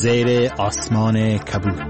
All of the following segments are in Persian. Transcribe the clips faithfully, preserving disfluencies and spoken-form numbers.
زیر آسمان کبود.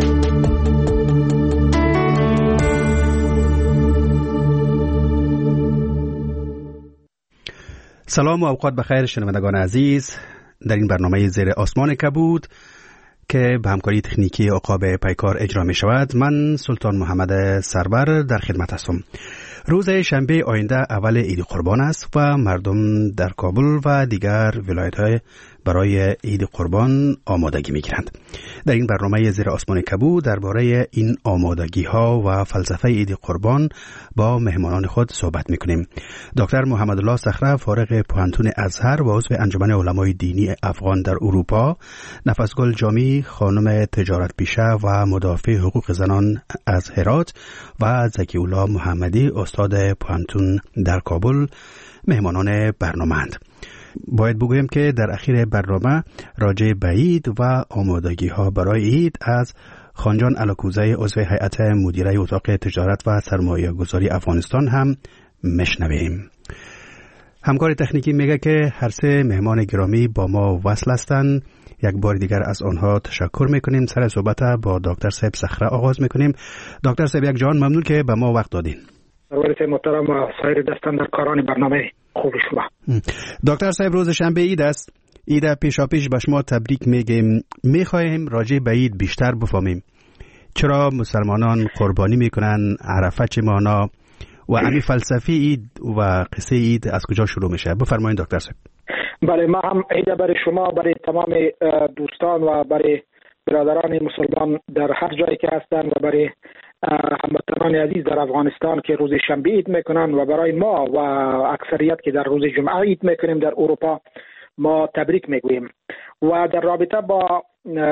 سلام و اوقات بخیر شنوندگان عزیز. در این برنامه زیر آسمان کبود که به همکاری تکنیکی عقاب پیکار اجرا می شود، من سلطان محمد سرور در خدمت هستم. روز شنبه آینده اول عید قربان است و مردم در کابل و دیگر ولایت‌های برای عید قربان آمادگی می‌گیرند. در این برنامه زیر آسمان کبود درباره این آمادگی‌ها و فلسفه عید قربان با مهمانان خود صحبت می‌کنیم. دکتر محمد الله صخره، فارغ پوهنتون ازهر و عضو انجمن علمای دینی افغان در اروپا، نفسگل جامی، خانم تجارت پیشه و مدافع حقوق زنان از هرات، و زکی الله محمدی، استاد پوهنتون در کابل مهمانان برنامه‌اند. باید بگویم که در اخیر برنامه راجع به عید و آمادگی ها برای عید از خانجان علاکوزی، عضو هیئت مدیره اتاق تجارت و سرمایه گذاری افغانستان هم مشنویم. همکار تکنیکی میگه که هر سه مهمان گرامی با ما وصل هستند. یک بار دیگر از آنها تشکر میکنیم. سر صحبت با دکتر صاحب صخره آغاز میکنیم. دکتر صاحب یک جان ممنون که به ما وقت دادین. سرورت محترم و سایر دستان در کاران برنامه خوب شما. دکتر صاحب، روز شنبه عید است. عید پیشا پیش به شما تبریک میگیم. میخواهیم راجع به عید بیشتر بفهمیم. چرا مسلمانان قربانی میکنن؟ عرفه چه معنا؟ و همین فلسفه عید و قصه عید از کجا شروع میشه؟ بفرمایید دکتر صاحب. بله، ما هم عید برای شما، برای تمام دوستان و برای برادران مسلمان در هر جایی که هستند و برای هموطنان عزیز در افغانستان که روز شنبه عید میکنن و برای ما و اکثریت که در روز جمعه عید میکنیم در اروپا، ما تبریک میگوییم. و در رابطه با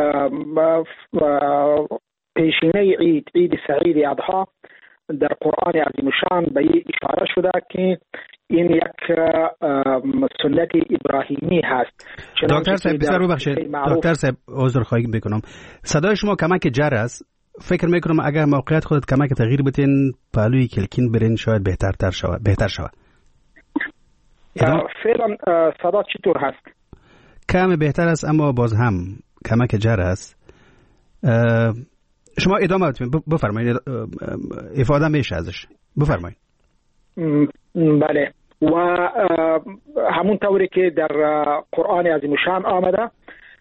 پیشینه عید، عید سعید اضحی، در قرآن عظیم الشان به این اشاره شده که این یک سنت ابراهیمی هست. دکتر صاحب بسیار ببخشید، دکتر صاحب عذر خواهی میکنم، صدای شما کمک جر است. فکر میکنم اگر موقعیت خودت کمک تغییر بتین، پهلوی کلکین برین، شاید بهتر تر شود بهتر شود. فعلا صدا چطور هست؟ کم بهتر است، اما باز هم کمک جر است. شما ادامه بفرمایید، افاده میشه ازش. بفرمایید. بله، و همون طوری که در قرآن عظیم الشان آمده،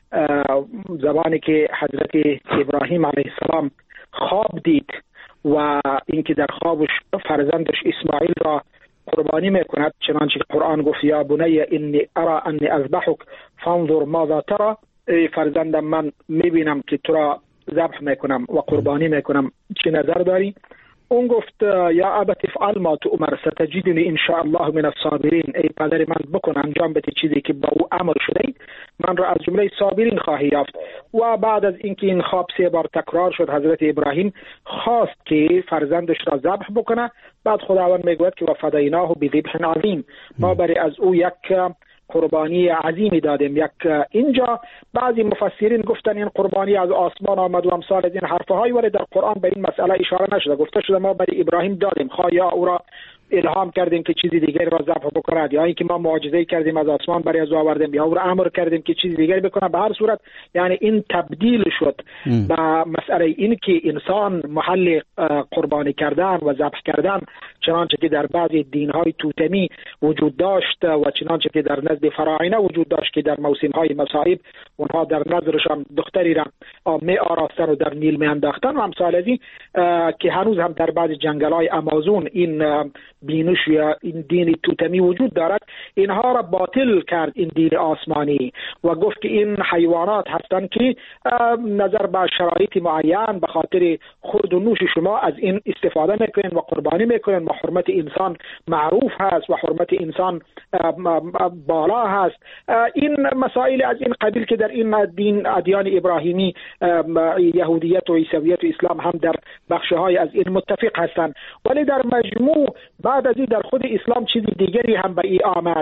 زمانی که حضرت ابراهیم علیه السلام خواب دید و اینکه در خوابش فرزندش اسماعیل را قربانی میکند، چنانچه قرآن گفت یا بنی انی ارى انی اذبحک فانظر ماذا ترى، ای فرزندم من میبینم که تو را ذبح میکنم و قربانی میکنم، چه نظر داری؟ اون گفت یا ابت افعل ما تؤمر ستجدنی ان شاء الله من الصابرین، ای پدر من بکن، انجام بده چیزی که با او امر شده، من را از جمله صابرین خواهی یافت. و بعد از اینکه این خواب سه بار تکرار شد، حضرت ابراهیم خواست که فرزندش را ذبح بکنه. بعد خداوند میگوید که و فدیناه بذبح عظیم، ما برای از او یک قربانی عظیمی دادیم. یک اینجا بعضی مفسرین گفتن این قربانی از آسمان آمد و امثال از این حرفهای، ولی در قرآن به این مسئله اشاره نشده. گفته شده ما برای ابراهیم دادیم، خواه یا او را الهام کردیم که چیزی دیگر را ذبح بکند، یا اینکه ما معجزه کردیم از آسمان برای از آوردیم، یا او را امر کردیم که چیزی دیگر بکنه. به هر صورت یعنی این تبدیل شد به مسئله این که انسان محل قربانی کردن و ذبح کردن، چنانچه که در بعضی دین‌های توتمی وجود داشت و چنانچه که در نزد فراعنه وجود داشت که در موسم‌های مصائب اونها در نظرشان دختری را می آراستن و در نیل می انداختن و امثال از این، که هنوز هم در بعضی جنگل‌های آمازون این بینش یا این دین توتمی وجود دارد. اینها را باطل کرد این دین آسمانی و گفت که این حیوانات هستند که نظر به شرایط معین به خاطر خورد و نوش شما از این استفاده میکنن و قربانی میکنن و حرمت انسان معروف هست و حرمت انسان بالا هست. این مسائل از این قبیل که در این دین ادیان ابراهیمی، یهودیت و عیسویت و اسلام هم در بخش‌های از این متفق هستند، ولی در مجموع بعد از این در خود اسلام چیزی دیگری هم به ای آمد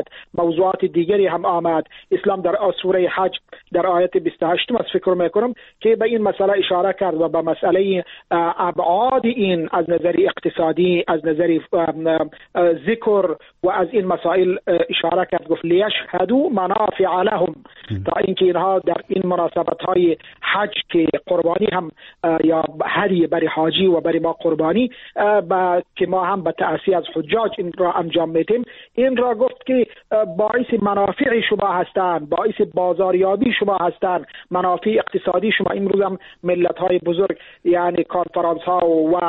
موضوعات دیگری هم آمد. اسلام در سوره حج در آیت بیست و هشت از فکر میکنم که به این مسئله اشاره کرد و به مسئله ابعاد این از نظر اقتصادی، از نظر ذکر و از این مسائل اشاره کرد. گفت لیشهدوا منافع لهم، تا اینکه اینها در این مناسبت های حج که قربانی هم یا هدیه برای حاجی و برای ما قربانی با که ما هم به تأسی از حجاج این را انجام میدیم، این را گفت که باعث منافع شما هستند، باعث بازاریابی شما هستند، منافع اقتصادی شما. امروز هم ملت های بزرگ یعنی کانفرانس ها و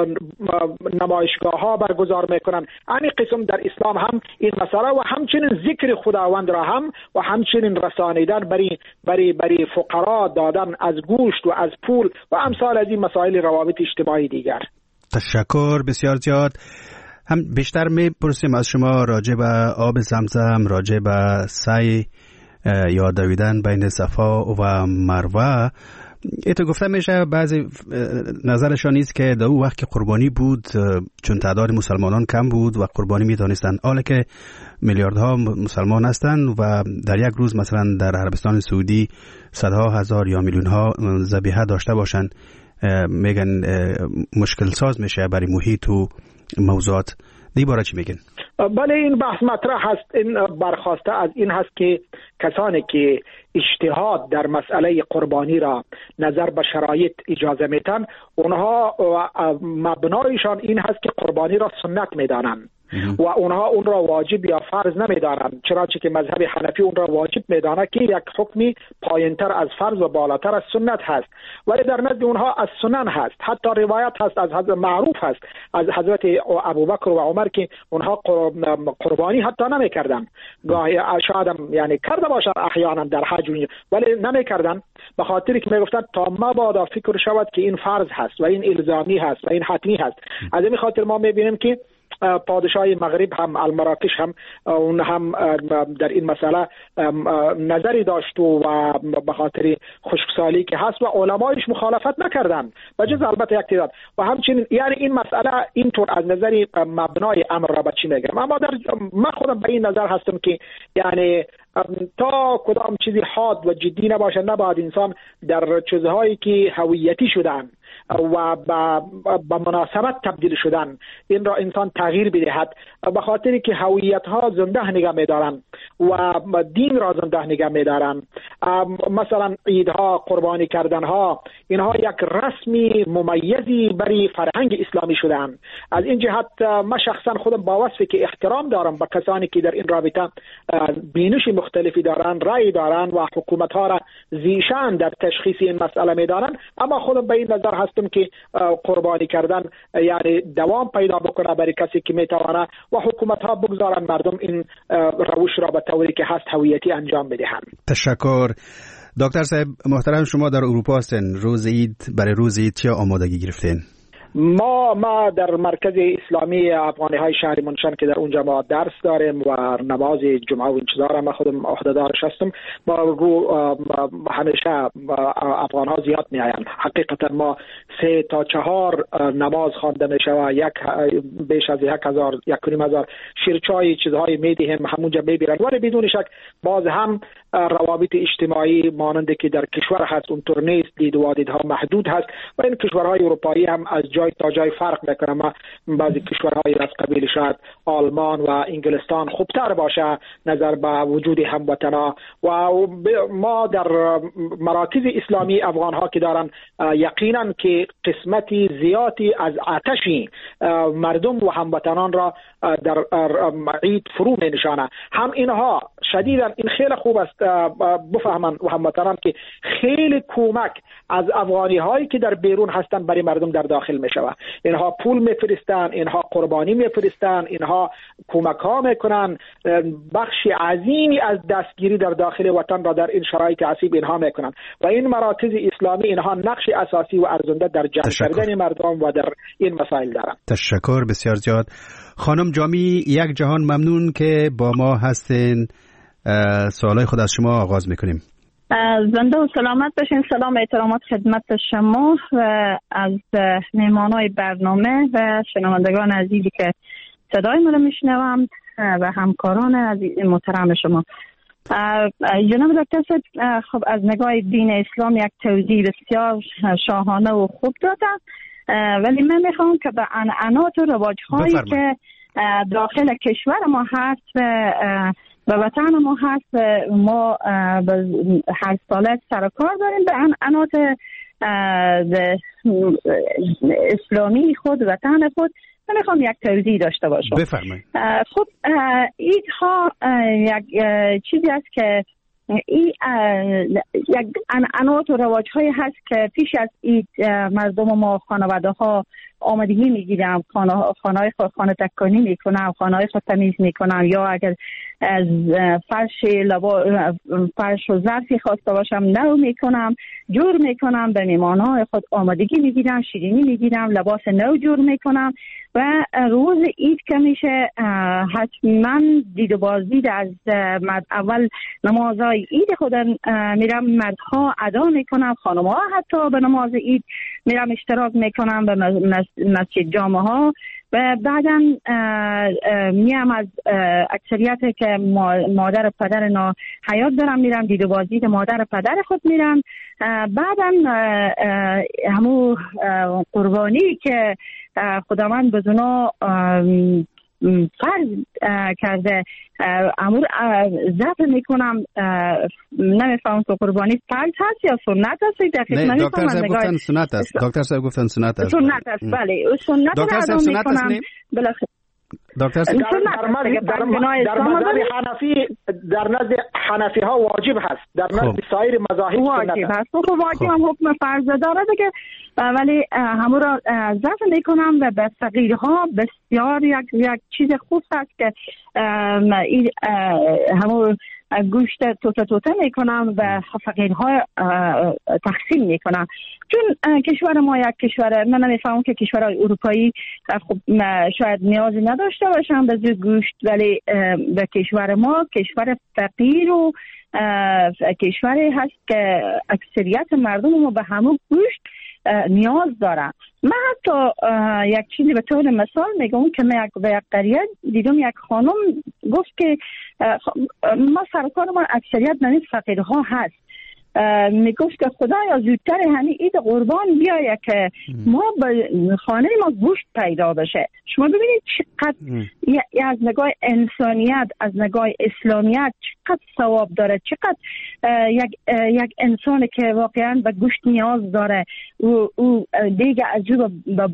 نمایشگاه ها برگزار میکنن. همین قسم در اسلام هم این مسئله و همچنین ذکر خداوند را هم و همچنین رسانیدن برای برای برای فقرا دادن از گوشت و از پول و امثال از این مسائل روابط اجتماعی دیگر. تشکر بسیار زیاد. هم بیشتر میپرسیم از شما راجع به آب زمزم، راجع به سعی یا دویدن بین صفا و مروه. ایتو گفته میشه بعضی نظرشان نیست که در اون وقت که قربانی بود چون تعداد مسلمانان کم بود و قربانی میدانستن، حالا که میلیاردها مسلمان هستند و در یک روز مثلا در عربستان سعودی صدها هزار یا میلیون ها ذبیحه داشته باشن، میگن مشکل ساز میشه برای محیط و موضوعات. دی باره چی میگن؟ بله، این بحث مطرح هست. این برخواسته از این هست که کسانی که اجتهاد در مسئله قربانی را نظر به شرایط اجازه میتن، اونها مبنایشان این هست که قربانی را سنت میدانند و اونها اون را واجب یا فرض نمیدانند، چنانچه که مذهب حنفی اون را واجب میدانه که یک حکمی پایینتر از فرض و بالاتر از سنت هست، ولی در نزد اونها از سنن هست. حتی روایت هست از حضرت معروف هست از حضرت ابوبکر و عمر که اونها قربانی حتی نمیکردن. گاهی شاید یعنی کرده باشند احیانا در حج ولی نمیکردن، به خاطری که میگفتن تا مبادا فکر شود که این فرض هست و این الزامی هست و این حتمی هست. از این خاطر ما میبینیم که پادشاه مغرب هم المراکش هم اون هم در این مسئله نظری داشت و به خاطر خشکسالی که هست و علمایش مخالفت نکردن و جز البته یک تعداد. و همچنین یعنی این مسئله اینطور از نظر مبنای امر را به چی میگم، اما در من خودم به این نظر هستم که یعنی تا کدام چیزی حاد و جدی نباشه، نباید انسان در چیزهایی که هویتی شدن و با مناسبت تبدیل شدن این را انسان تغییر بدهد، به خاطری که هویت ها زنده نگه می‌دارن و دین را زنده نگه می‌دارن. مثلا عیدها، قربانی کردن ها، اینها یک رسمی ممیزی برای فرهنگ اسلامی شدن. از این جهت من شخصا خودم با وصفی که احترام دارم به کسانی که در این رابطه بینش مختلفی دارن، رأی دارن و حکومت ها را زیشان در تشخیص این مسئله می‌دارن، اما خودم به این نظر هستم که قربانی کردن یعنی دوام پیدا بکنه برای کسی که میتونه و حکومت ها بگذارن مردم این روش را به طوری که هست هویتی انجام بدهند. تشکر. دکتر صاحب محترم، شما در اروپا هستین، روز عید برای روز عید چه آمادگی گرفتین؟ ما ما در مرکز اسلامی افغانی های شهر منشن که در اونجا ما درس داریم و نماز جمعه و این چیزا را من خودم عهده‌دارش هستم. ما رو همیشه افغان ها زیاد میآیند. حقیقتا ما سه تا چهار نماز خوانده میشه و یک بیش از یک هزار یک و نیم هزار شیرچای چیزهایی میدهیم، همونجا میبیرن. ولی بدون شک باز هم روابط اجتماعی مانند که در کشور هست اونطور نیست، دید و دیدها محدود هست و این کشورهای اروپایی هم از جای تا جای فرق میکنه. ما بعضی کشورهای از قبیل شاید آلمان و انگلستان خوبتر باشه نظر به وجود هموطنا و ما در مراکز اسلامی افغان ها که دارن یقینا که قسمتی زیادی از آتشی مردم و هموطنان را در عید فرو می نشانه. هم اینها شدیداً این خیلی خوب است بفهمن و هموطنان که خیلی کمک از افغانی هایی که در بیرون هستن برای مردم در داخل می شود. اینها پول می فرستن، اینها قربانی می فرستن، اینها کمک ها می کنن، بخش عظیمی از دستگیری در داخل وطن را در این شرایط عصیب اینها می کنن و این مراکز اسلامی اینها نقش اساسی و ارزنده در جمع کردن مردم و در این مسائل دارن. تشکر بسیار زیاد. خانم جامی، یک جهان ممنون که با ما هستین. سوالای خود از شما آغاز میکنیم. زنده و سلامت باشین. سلام و احترامات خدمت شما و از مهمانای برنامه و شنوندگان عزیزی که صدای ما رو میشنوم. و همکاران از محترم شما. جناب دکتر صاحب خب از نگاه دین اسلام یک توضیح بسیار شاهانه و خوب دادن، ولی من میخوام که به عنعنات و رواج‌هایی که داخل کشور ما هست و وطن ما هست ما هر ساله سر و کار داریم، به عنعنات اسلامی خود وطن خود من میخوام یک توضیح داشته باشم. بفرمایید. خب ایدها یک چیزی است که این یک عنعنات و رواج‌هایی هست که پیش از اید مردم ما خانواده ها آمادگی میگیرن، خانه خانه‌های خود خانه تکانی میکنن، خانه‌های خود تمیز میکنن، یا اگر از فرش لبا فرش و ظرفی خواسته باشم نو میکنم، جور میکنم، به میهمان‌های خود آمادگی میگیرم، شیرینی میگیرم، لباس نو جور میکنم و روز عید که میشه حتما دید و بازدید از اول نمازهای عید خود میرم مردها ادا میکنم، خانم‌ها حتی به نماز عید میرم اشتراک میکنم به مسجد جامعه ها و بعدم میام از اکثریت که مادر و پدر نا حیات دارم میرم دید و بازدید مادر و پدر خود میرم. بعدم همون قربانی که خداوند به زنا فرض کرده امور ذبح میکنم. نمیفهم که قربانی فرض هست یا سنت هست، دقیق نمیفهم. دکتر صاحب گفتن سنت است. دکتر صاحب گفتن سنت است. سنت است بله. سنت را ادا میکنم. بالاخره دکتر صاحب در مذهب حنفی در نزد حنفی ها واجب هست، در نزد سایر مذاهب واجب هست. خب واجب هم حکم فرض داره دیگه، ولی همون را ذبح میکنم و به فقیرها بسیار یک یک چیز خوب هست که همون گوشت توته توته میکنم و فقیرها تقسیم میکنم. چون کشور ما یک کشور، من نمیفهمم که کشورهای اروپایی خب شاید نیازی نداشته باشن به زیر گوشت، ولی به کشور ما کشور فقیر و کشوری هست که اکثریت مردم ما به همون گوشت نیاز دارن. من حتی یک چیزی به طور مثال میگم که من به یک قریه دیدم یک خانم گفت که ما سرکار ما اکثریت نمیز فقیرها هست، میگفت که خدایا زودتر همین عید قربان بیایه که ما به خانه ما گوشت پیدا بشه. شما ببینید چقدر از نگاه انسانیت، از نگاه اسلامیت چقدر ثواب داره، چقدر یک یک انسانی که واقعا به گوشت نیاز داره او, او دیگه از او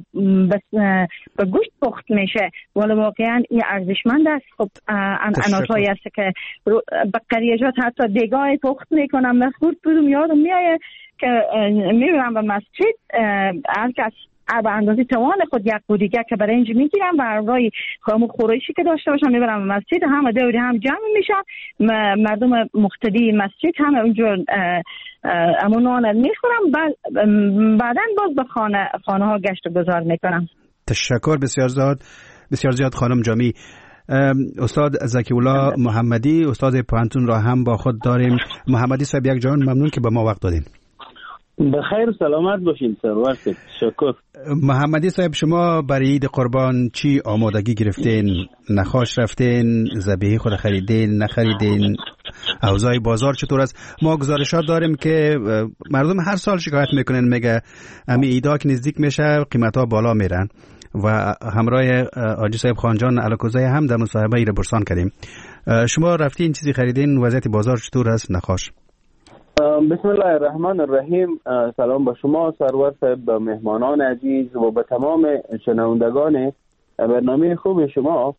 به گوشت پخت میشه، ولی واقعا این ارزشمند است. خب عنعنات‌هایی است که به قریجات حتی دیگه پخت میکنم. من خود بودم یادم میایه که میرم به مسجد، هر کس به اندازه توان خود یک بودیگه که برنج میگیرم و همراهی خامو خورشی که داشته باشم میبرم به مسجد، همه دوری هم جمع میشن، مردم مقتدی مسجد همه اونجور امون نان میخورم، بعدا باز به خانه خانه ها گشت و گذار میکنم. تشکر بسیار زیاد بسیار زیاد خانم جامی. استاد زکی الله محمدی استاد پوهنتون را هم با خود داریم. محمدی صاحب یک جان ممنون که به ما وقت دادین. بخیر سلامت باشین سرور. شکر. محمدی صاحب شما برای عید قربان چی آمادگی گرفتین؟ نخاش رفتین؟ ذبیحه خود خریدین؟ نخریدین؟ اوضاع بازار چطور است؟ ما گزارشات داریم که مردم هر سال شکایت میکنن، میگه امی عیدا که نزدیک میشه قیمتا بالا میرن و همراه آجی صاحب خانجان علکوزای هم در مصاحبه ای را برسان کردیم. شما رفتین چیزی خریدین؟ وضعیت بازار چطور است؟ نخاش. بسم الله الرحمن الرحیم. سلام با شما سرور صاحب، به مهمانان عزیز و به تمام شنوندگان برنامه خوب شما.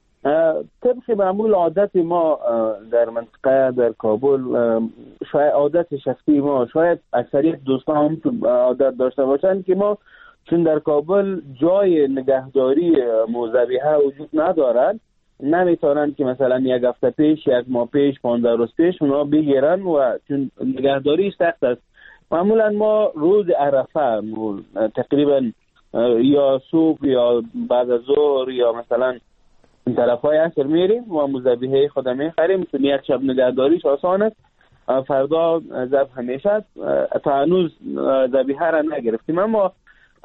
طبق معمول عادت ما در منطقه در کابل، شاید عادت شخصی ما، شاید اکثریت دوستان هم عادت داشته باشند که ما چون در کابل جای نگهداری ذبیحه وجود ندارد، نمیتونن که مثلا یک هفته پیش، یک ماه پیش، پانزده روز پیش اونا بگیرن و چون نگهداری سخت است. معمولا ما روز عرفه تقریبا یا صبح یا بعد از ظهر یا مثلا این طرفای عصر میریم و ذبیحه خود میخریم، چون یک شب نگهداریش آسان است، فردا ذبح میشه. تا هنوز ذبیحه را نگرفتیم، اما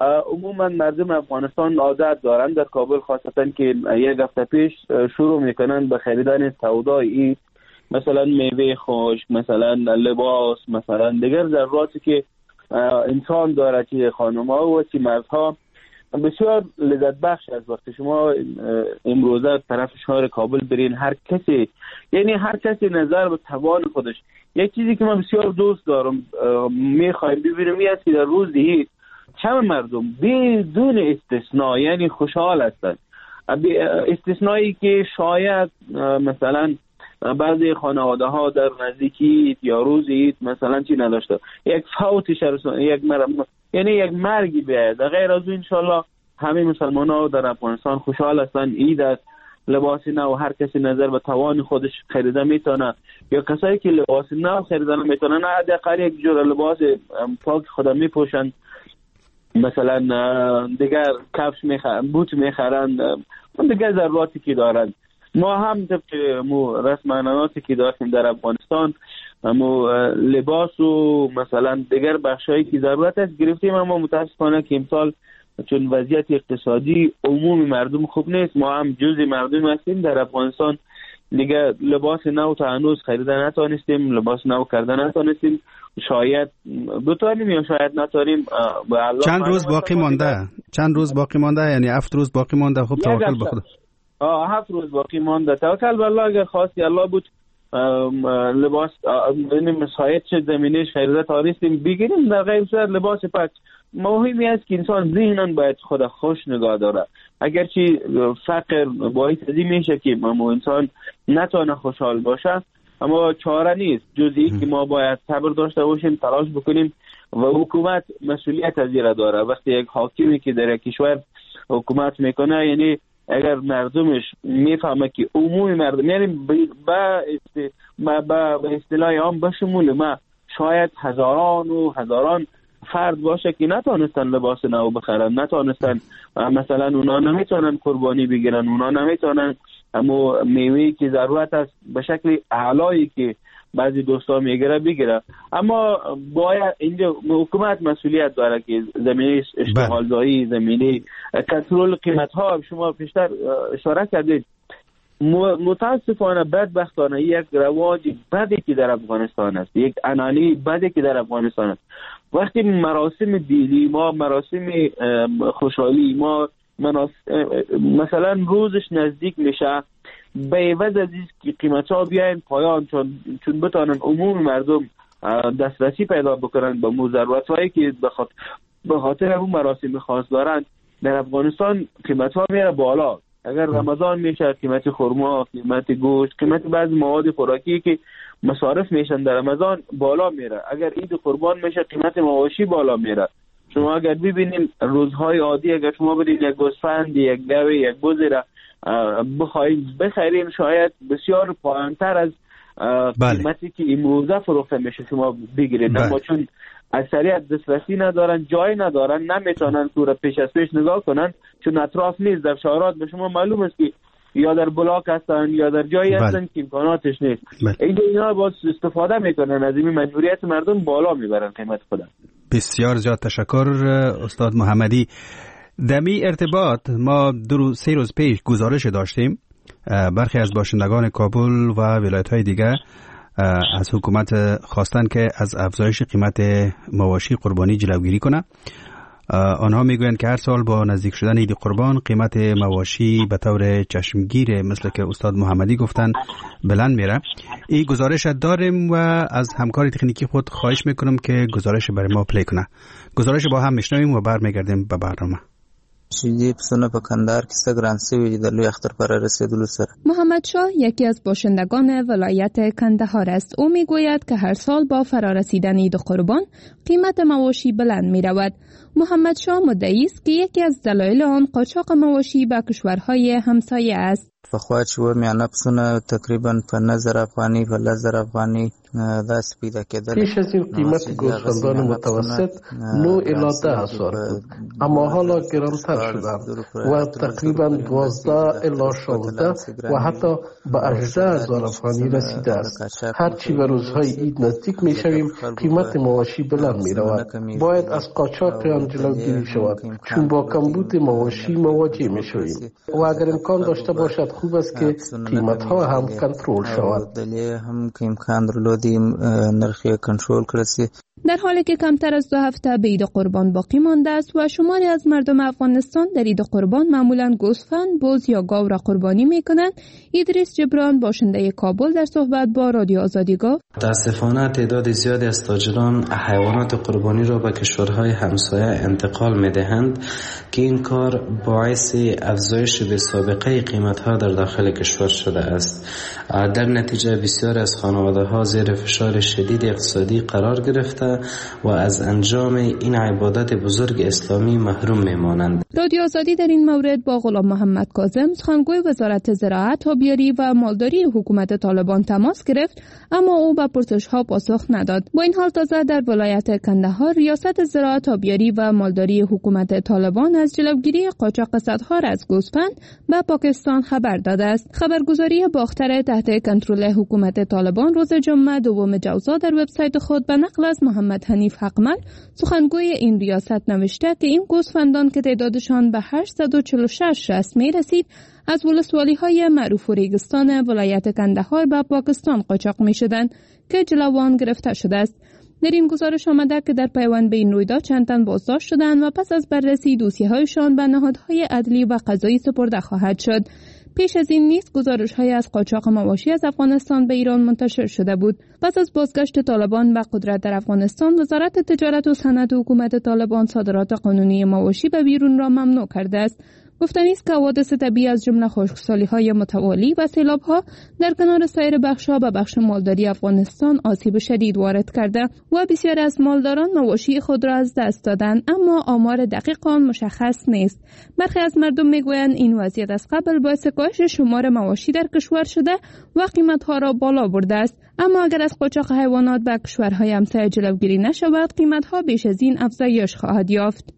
عموما مردم افغانستان عادت دارند در کابل خاصتا که یک هفته پیش شروع میکنند به خریدن سودای عید، مثلا میوه خشک، مثلا لباس، مثلا دیگر ضروراتی که انسان داره، چه خانم‌ها و چه مردها. بسیار لذت بخش است وقتی شما امروزه طرف شهر کابل برین، هر کسی یعنی هر کسی نظر به توان خودش. یک چیزی که من بسیار دوست دارم میخوایم ببینم این است که در روز عید همه مردم بدون استثناء یعنی خوشحال هستند. استثنایی که شاید مثلا بعضی خانواده ها در نزدیکی یا روز عید مثلا چی نداشته، یک فوت شرسان، یک مرم، یعنی یک مرگی بیاید. غیر از اون انشالله همه مسلمان ها در افغانستان خوشحال هستند. عید است، لباس نو هر کسی نظر به توان خودش خریده میتونه، یا کسایی که لباس نو خریدن میتونه نه حداقل یک جور لباس پاک خودم میپوشن، مثلا دیگر کفش میخرن، بوت میخرن، دیگر ضروراتی که دارن. ما هم طبق مو رسم عنعناتی که داشتیم در افغانستان مو لباس و مثلا دیگر بخشایی که ضرورت است گرفتیم، اما متاسفانه که امسال چون وضعیت اقتصادی عمومی مردم خوب نیست، ما هم جزء مردم هستیم در افغانستان دیگه لباس نو تا هنوز خریدن نتونستیم، لباس نو کردن نتونستیم، شاید بتونیم یا شاید نتونیم. چند روز باقی مانده؟ چند روز باقی مانده؟ یعنی هفت روز باقی مانده. خب توکل به خدا. آه هفت روز باقی مانده. توکل به الله. اگر خواستی الله بود لباس ببینیم مساعد چه زمینش خریده تاریستیم بگیریم. در غیر صورت لباس پاک مهمی است که انسان ذهناً باید خود خوش نگاه داره. اگرچه فقر باعث ازی میشه که ما انسان نتونه خوشحال باشه، اما چاره نیست جز این که ما باید صبر داشته باشیم، تلاش بکنیم و حکومت مسئولیت از این داره. وقتی یک حاکمی که در یک کشور حکومت میکنه، یعنی اگر مردمش میفهمه که عمومی مردم، یعنی با با اصطلاح عام بشمول ما شاید هزاران و هزاران فرد باشه که نتونستن لباس نو بخرن، نتونستن مثلا اونا نمیتونن قربانی بگیرن، اونا نمیتونن اما میوهی که ضرورت است به شکل اعلایی که بعضی دوستا میگیره بگیره. اما باید اینجا حکومت مسئولیت داره که زمینه اشتغالزایی، زمینه کنترل قیمت ها، شما پیشتر اشاره کردید، متاسفانه بدبختانه یک رواج بدی که در افغانستان است، یک انانی بدی که در افغانستان است. وقتی مراسم دیلی ما، مراسم خوشحالی ما، مثلا روزش نزدیک میشه، به عوض از این که قیمت ها بیاین پایان، چون چون بتانن عموم مردم دسترسی پیدا بکنن به مو ضرورت هایی که به خاطر اون مراسم خاص دارن، در افغانستان قیمت ها میره بالا. اگر رمضان میشه قیمت خرما، قیمت گوشت، قیمت بعضی مواد خوراکی که مصارف میشن در رمضان بالا میره. اگر عید قربان میشه قیمت مواشی بالا میره. شما اگر ببینیم روزهای عادی اگر شما برید یک گوسفند، یک گاو، یک بز را بخواید بخرین شاید بسیار پایینتر از قیمتی که امروزه فروخته میشه شما بگیرید. اما چون اکثریت دسترسی ندارن، جای ندارن، نمیتونن صورت پیش از پیش نگاه کنن، چون اطراف نیست. در شهرات به شما معلوم است که یا در بلاک هستن یا در جایی هستن که امکاناتش نیست. اینجا اینا باز استفاده میکنن از این مجبوریت مردم بالا میبرن قیمت خودن. بسیار زیاد تشکر استاد محمدی. دمی ارتباط ما دو روز سه روز پیش گزارش داشتیم، برخی از باشندگان کابل و ولایت‌های دیگر از حکومت خواستن که از افزایش قیمت مواشی قربانی جلوگیری کنه. آنها میگویند که هر سال با نزدیک شدن عید قربان قیمت مواشی به طور چشمگیر مثل که استاد محمدی گفتن بلند میره. این گزارش داریم و از همکار تکنیکی خود خواهش میکنم که گزارش برای ما پلی کنه. گزارش با هم میشنویم و برمیگردیم به برنامه. شیدی پسونه په کندهار کې څه ګران سوي د لوی اختر پر رسیدلو سره. محمد شاه یکی از باشندگان ولایت کندهار است. او میگوید که هر سال با فرارسیدن عید قربان قیمت مواشی بلند میرود. محمد شاه مدعی است که یکی از دلایل آن قاچاق مواشی به کشورهای همسایه است. پخوا چې و میانه پسونه تقریبا په نظر افغانی و لزر افغانی داسې پیدا کېدل. پیش از این قیمت گوسفندان متوسط نه الی ده هزار بود، اما حالا گرانتر شدند و تقریبا دوازده الی شانزده و حتی به هجده هزار افغانی رسیده است. هرچی به روزهای عید نزدیک می شویم قیمت مواشی بلند می رود. باید از قاچاق آن جلوگیری شود، چون با کمبود مواشی مواجه می شویم و اگر امکان داشته باشد خوب است که قیمت ها هم کنترل شود. هم که امکان دیم نرخ کنترل کرسی. در حالی که کمتر از دو هفته به عید قربان باقی مانده است و شماری از مردم افغانستان در عید قربان معمولاً گوسفند، بز یا گاو را قربانی می‌کنند، ادریس جبران باشنده کابل در صحبت با رادیو آزادی گفت: متاسفانه تعداد زیادی از تاجران حیوانات قربانی را به کشورهای همسایه انتقال می‌دهند که این کار باعث افزایش به سابقه قیمت‌ها در داخل کشور شده است. در نتیجه بسیار از خانواده‌ها زیر فشار شدید اقتصادی قرار گرفته و از انجام این عبادت بزرگ اسلامی محروم میمانند. رادیو آزادی در این مورد با غلام محمد کاظم، سخنگوی وزارت زراعت، آبیاری و مالداری حکومت طالبان تماس گرفت، اما او به پرسش‌ها پاسخ نداد. با این حال تازه در ولایت کندهار ریاست زراعت، آبیاری و مالداری حکومت طالبان از جلوگیری قاچاق صدها از گوسفند به پاکستان خبر داده است. خبرگزاری باختر تحت کنترل حکومت طالبان روز جمعه دوم جوزا در وبسایت خود به نقل از محمد حنیف حقمل، سخنگوی این ریاست، نوشته که این گوسفندان که تعدادشان به هشتصد و چهل و شش شصت می رسید از ولسوالی‌های معروف و ریگستان ولایت کندهار به پاکستان قاچاق می شدند که جلوان گرفته شده است. در این گزارش آمده که در پیوند به این رویداد چند تن بازداشت شدند و پس از بررسی دوسیه‌هایشان به نهادهای عدلی و قضایی سپرده خواهد شد. پیش از این نیز گزارش‌های از قاچاق مواشی از افغانستان به ایران منتشر شده بود. پس از بازگشت طالبان به قدرت در افغانستان، وزارت تجارت و صنعت حکومت طالبان صادرات قانونی مواشی به بیرون را ممنوع کرده است. گفتنی است که حوادث طبیعی از جمله خشکسالی‌های متوالی و سیلاب‌ها در کنار سایر بخش‌ها به بخش مالداری افغانستان آسیب شدید وارد کرده و بسیار از مالداران مواشی خود را از دست دادند، اما آمار دقیق آن مشخص نیست. برخی از مردم می‌گویند این وضعیت از قبل باعث کاهش شمار مواشی در کشور شده و قیمت‌ها را بالا برده است، اما اگر از قاچاق حیوانات به کشورهای همسایه جلوگیری نشود، قیمت‌ها بیش از این افزایش خواهد یافت.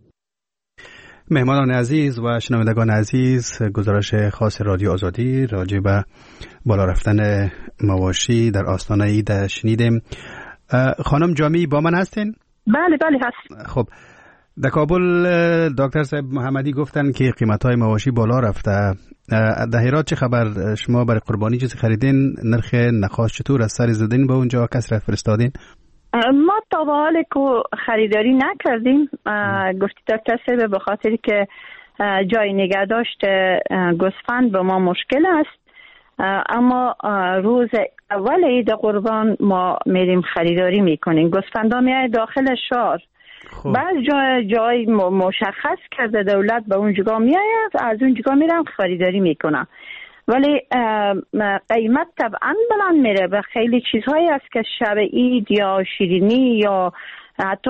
مهمانان عزیز و شنوندگان عزیز، گزارش خاص رادیو آزادی راجع به بالا رفتن مواشی در آستانه عید شنیدیم. خانم جامی با من هستین؟ بله بله هست. خب در کابل دکتر صاحب محمدی گفتن که قیمت‌های مواشی بالا رفته. در هرات چه خبر؟ شما برای قربانی چیزی خریدین؟ نرخ نخاس چطور؟ از سر زدین به اونجا کس را فرستادین؟ ما تا به حال خریداری نکردیم. گفتی دکتر صاحب به خاطری که جای نگهداشت گوسفند به ما مشکل است، اما روز اول عید قربان ما میریم خریداری میکنیم. گوسفندا میاد داخل شهر. بعض جای جای مشخص کرده دولت به اون جگاه میاد، از اون جگاه میرم خریداری میکنم. ولی قیمت طبعا بلند میره. به خیلی چیزهایی است که شب عید یا شیرینی یا حتی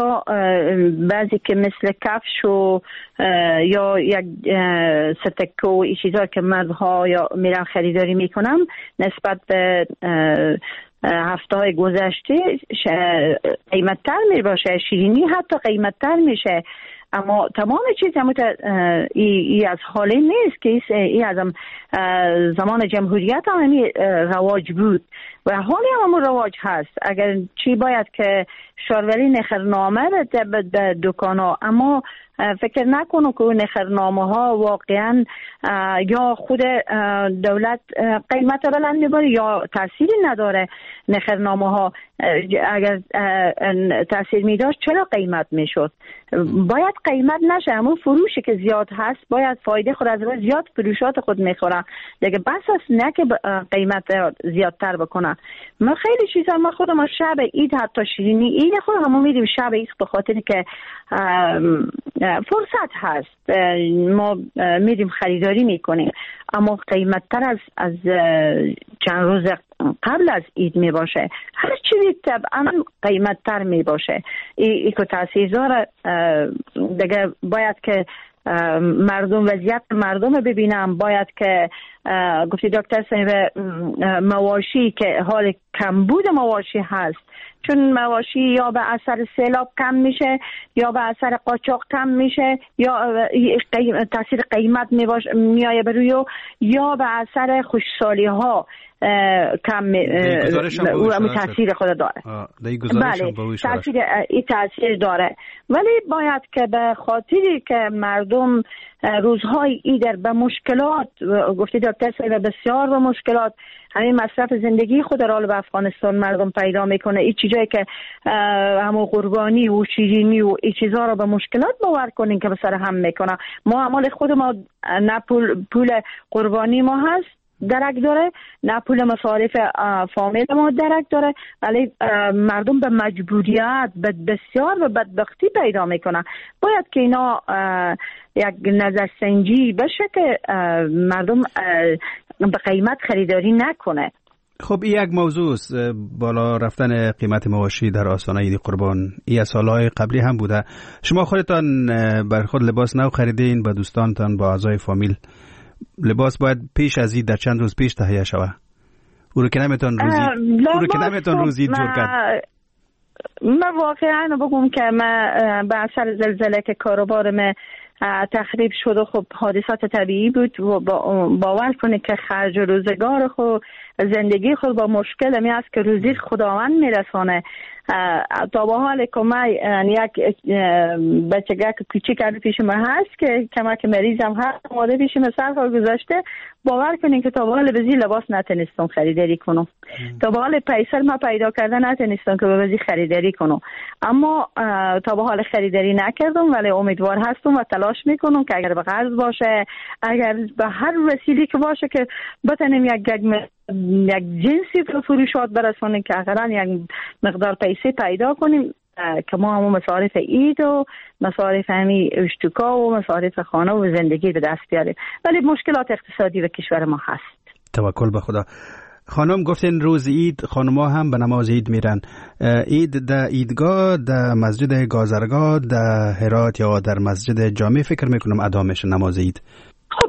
بعضی که مثل کفش و یا یک ستکو و این چیزها که مردها یا میرن خریداری میکنم نسبت به هفته های گذشته قیمت تر می باشه. شیرینی حتی قیمت تر میشه، اما تمام چیز هم ای, ای از حالی نیست که ای از زمان جمهوریت هم رواج بود و حالی هم رواج هست. اگر چی باید که شاروری نخرنامه به دکان ها، اما فکر نکنو که نخرنامه ها واقعا یا خود دولت قیمت بلند میبره یا تأثیری نداره. نخرنامه ها اگر تأثیر میداشت چرا قیمت میشد؟ باید قیمت نشه، اما فروشی که زیاد هست باید فایده خود از زیاد فروشات خود میخوره دیگه، بس است نه که قیمت زیادتر بکنه. ما خیلی چیزا ما خودم شب عید حتی شیرینی عید خود همون میدیم شب عید به خاطر که فرصت هست ما میریم خریداری میکنیم، اما قیمت تر از از چند روز قبل از عید می باشه. هر چیزی طبعا قیمت تر می باشه. ای, ای که تاثیر داره دیگه باید که مردم وضعیت مردم ببینم. باید که گفتی دکتر صاحب مواشی که حال کمبود مواشی هست، چون مواشی یا به اثر سیلاب کم میشه یا به اثر قاچاق کم میشه یا تاثیر قیمت میایه بر روی یا به اثر خشکسالی ها کم او تاثیر خود داره. بله تاثیر این تاثیر داره، ولی باید که به خاطری که مردم روزهای ایدر به مشکلات، گفتی دکتر صاحب بسیار به مشکلات، همین مصرف زندگی خود را به افغانستان مردم پیدا میکنه. این چیزایی که همو قربانی و شیرینی و این چیزها را به مشکلات باور کنین که به سر هم میکنه. ما عمال خود ما نه پول, پول قربانی ما هست درک داره، نه پول مصارف فامیل ما درک داره، ولی مردم به مجبوریت به بسیار به بدبختی پیدا میکنن. باید که اینا یک نظرسنجی بشه که مردم به قیمت خریداری نکنه. خب این یک موضوع است، بالا رفتن قیمت مواشی در آستانه عید قربان. این از سالهای قبلی هم بوده. شما خودتان بر خود لباس نو خریدین، به دوستانتان با اعضای فامیل لباس باید پیش از این در چند روز پیش تهیه شوه. او رو که نمیتون روزی او رو که نمیتون روزی جور کرد. من واقعا بگم که من به اثر زلزله که کاروبار من تخریب شد و خب حادثات طبیعی بود و باور کنید که خرج روزگار خود زندگی خود با مشکل می است که روزی خداوند میرسانه. تا به حال که من یک بچگاه کوچیک کرده پیش من هست که کمک مریضم هست ماده پیش من سر گذاشته، باور کنین که تا به حال بزی لباس نتونستم خریداری کنم، تا به حال پیسر ما پیدا کرده نتونستم که بزی خریداری کنم، اما تا به حال خریداری نکردم، ولی امیدوار هستم و تلاش میکنم که اگر به قرض باشه، اگر به هر وسیله که باشه که بتونیم یک یک جنسی به فروشات برسونیم که اقلا یک مقدار پیسه پیدا کنیم که ما همون مصارف عید و مصارف همی اشتکا و مصارف خانه و زندگی به دست بیاریم. ولی مشکلات اقتصادی به کشور ما هست. توکل به خدا. خانم گفتین روز عید خانم‌ها هم به نماز عید میرن. عید در عیدگاه در مسجد گازرگاه در هرات یا در مسجد جامع فکر میکنم ادا میشه نماز عید. خب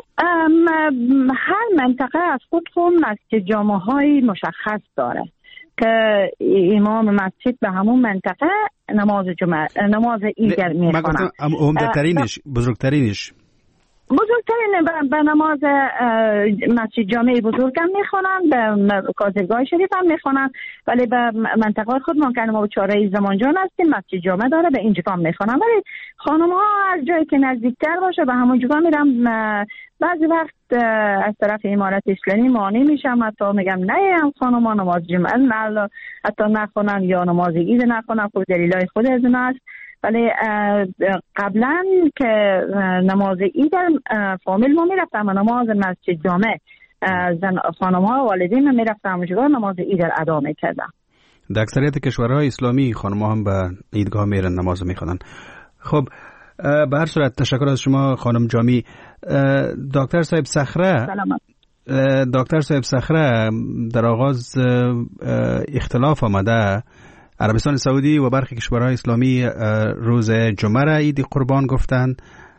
هر منطقه از خود خود مسجد جامع های مشخص داره که امام مسجد به همون منطقه نماز جمعه نماز عید میخوانه. عمده‌ترینش بزرگترینش بزرگترین به نماز مسجد جامع بزرگ هم میخوانن، به کازرگاه شریف هم میخوانن، ولی به منطقه خود ما که ما چاره زمانجان هستیم مسجد جامع داره به اینجا هم میخوانن، ولی خانم ها از جایی که نزدیکتر باشه به همون جا میرم. بعضی وقت از طرف امارت اسلامی مانع میشم، حتی میگم نه هم خانم ها نماز جمعه نه حتی نخونن یا نماز عید نخونن، خود دلیلای خود از اون هست. ولی قبلا که نماز عید فامیل ما میرفتم نماز مسجد جامع، زن خانم ها والدین من میرفتم اونجا نماز عید ادا میکردم. در اکثریت کشورهای اسلامی خانم ها هم به عیدگاه میرن نماز میخونن. خب به هر صورت تشکر از شما خانم جامی. دکتر صاحب صخره سلامت. دکتر صاحب صخره در آغاز اختلاف آمده، عربستان سعودی و برخی کشورهای اسلامی روز جمعه را عید قربان گفتن،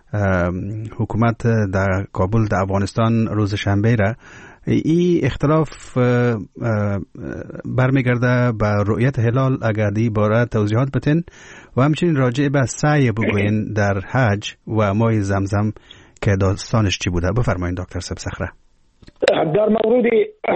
حکومت در کابل در افغانستان روز شنبه را. این اختلاف برمیگرده به رؤیت هلال. اگر دی باره توضیحات بتین و همچنین راجع به سعی بگوین در حج و ماه زمزم که داستانش چی بوده. بفرمایید دکتر صاحب صخره. در مورد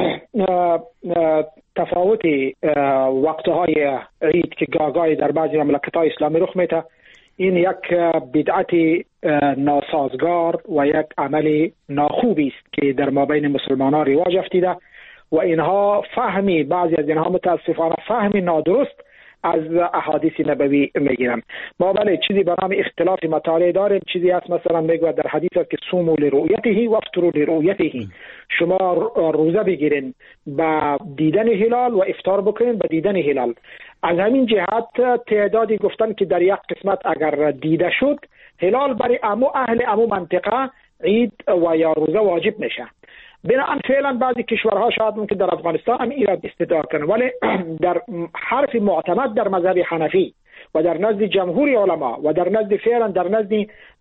تفاوت وقتهای عید که گاگای در بعضی مملکت‌های اسلامی رخ میده، این یک بدعت ناسازگار و یک عمل ناخوبی است که در مابین مسلمانان رواج افتیده و اینها فهمی بعضی از اینها متاسفانه فهمی نادرست از احادیث نبوی میگیرن. ما بله چیزی به نام اختلاف مطالع داریم، چیزی هست مثلا میگوید در حدیث است که صوموا لرؤیته و افطروا لرؤیته، شما روزه بگیرین با دیدن هلال و افطار بکنین با دیدن هلال. از همین جهت تعدادی گفتن که در یک قسمت اگر دیده شد هلال برای امو اهل امو منطقه عید و یا روزه واجب میشه. بنابراین فعلا بعضی کشورها شاید ممکن در افغانستان هم ایراد استدعا کنند، ولی در حرف معتمد در مذهب حنفی و در نزد جمهور علما و در نزد فعلا در نزد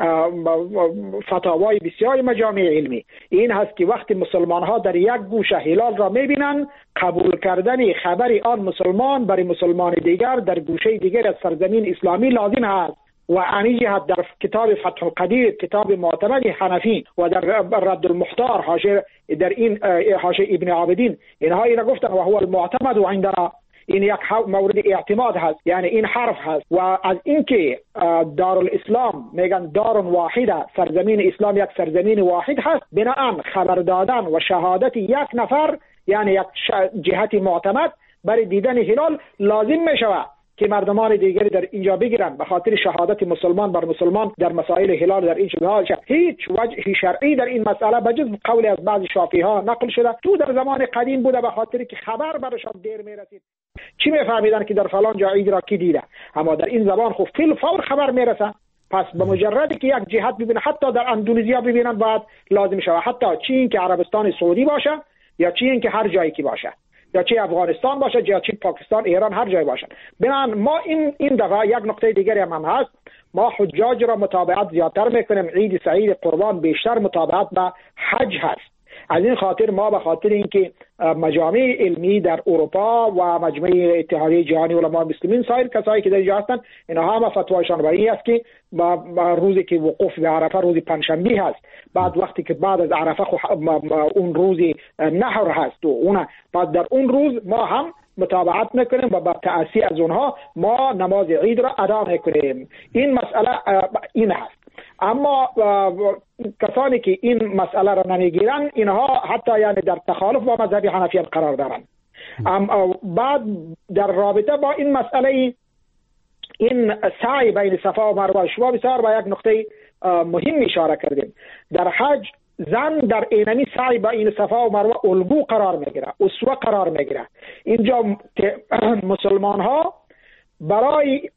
فتاوای بسیار مجامع علمی این هست که وقتی مسلمان ها در یک گوشه هلال را میبینن، قبول کردن خبر آن مسلمان برای مسلمان دیگر در گوشه دیگر از سرزمین اسلامی لازم است. و انی جهت در کتاب فتح القدیر، کتاب معتمد حنفی و در رد المختار حاشیه در این حاشیه ابن عابدین اینها اینا گفتن و هو المعتمد و عندنا این یک مورد اعتماد هست، یعنی این حرف هست. و از اینکه دارالاسلام میگن دار واحده، سرزمین اسلام یک سرزمین واحد هست، بناهن خبر دادن و شهادت یک نفر یعنی یک جهت معتمد برای دیدن هلال لازم می شود که مردمان دیگری در اینجا بگیرن به خاطر شهادت مسلمان بر مسلمان در مسائل هلال در این شبهه. هیچ وجه شرعی در این مسئله بجز قول از بعض شافعی ها نقل شده. تو در زمان قدیم بوده به خاطر که خبر برشان دیر میرسید. چی میفهمیدن که در فلان جا عید را کی دیده، اما در این زبان خب فیل فور خبر میرسه. پس به مجردی که یک جهت ببینه، حتی در اندونزیا ببینن بعد لازم شود، حتی چی این که عربستان سعودی باشه یا چی این که هر جایی که باشه، یا چی افغانستان باشه یا چی پاکستان، ایران، هر جای باشه. بنان ما این این دفعه یک نقطه دیگری هم, هم هست، ما حجاج را متابعت زیادتر میکنیم. عید سعید قربان بیشتر متابعت به حج هست. از این خاطر ما به خاطر اینکه مجامع علمی در اروپا و مجمع اتحادیه جهانی علمای مسلمین سایر کسایی که در اینجا هستند اینها هم فتوایشان برای است که با روزی که وقوف به عرفه روزی پنجشنبه هست، بعد وقتی که بعد از عرفه اون روزی نحر هست و اون بعد در اون روز ما هم متابعت میکنیم و با تأثیر از اونها ما نماز عید را ادا میکنیم. این مسئله این هست. اما کسانی که این مسئله را نمیگیرن اینها حتی یعنی در تخالف با مذهب حنفی قرار دارن. اما بعد در رابطه با این مسئله این سعی بین صفا و مروه شما بسیار با یک نقطه مهم اشاره کردیم. در حج زن در اینمی سعی بین صفا و مروه الگو قرار میگیره، اسوه قرار میگیره. اینجا مسلمان ها برای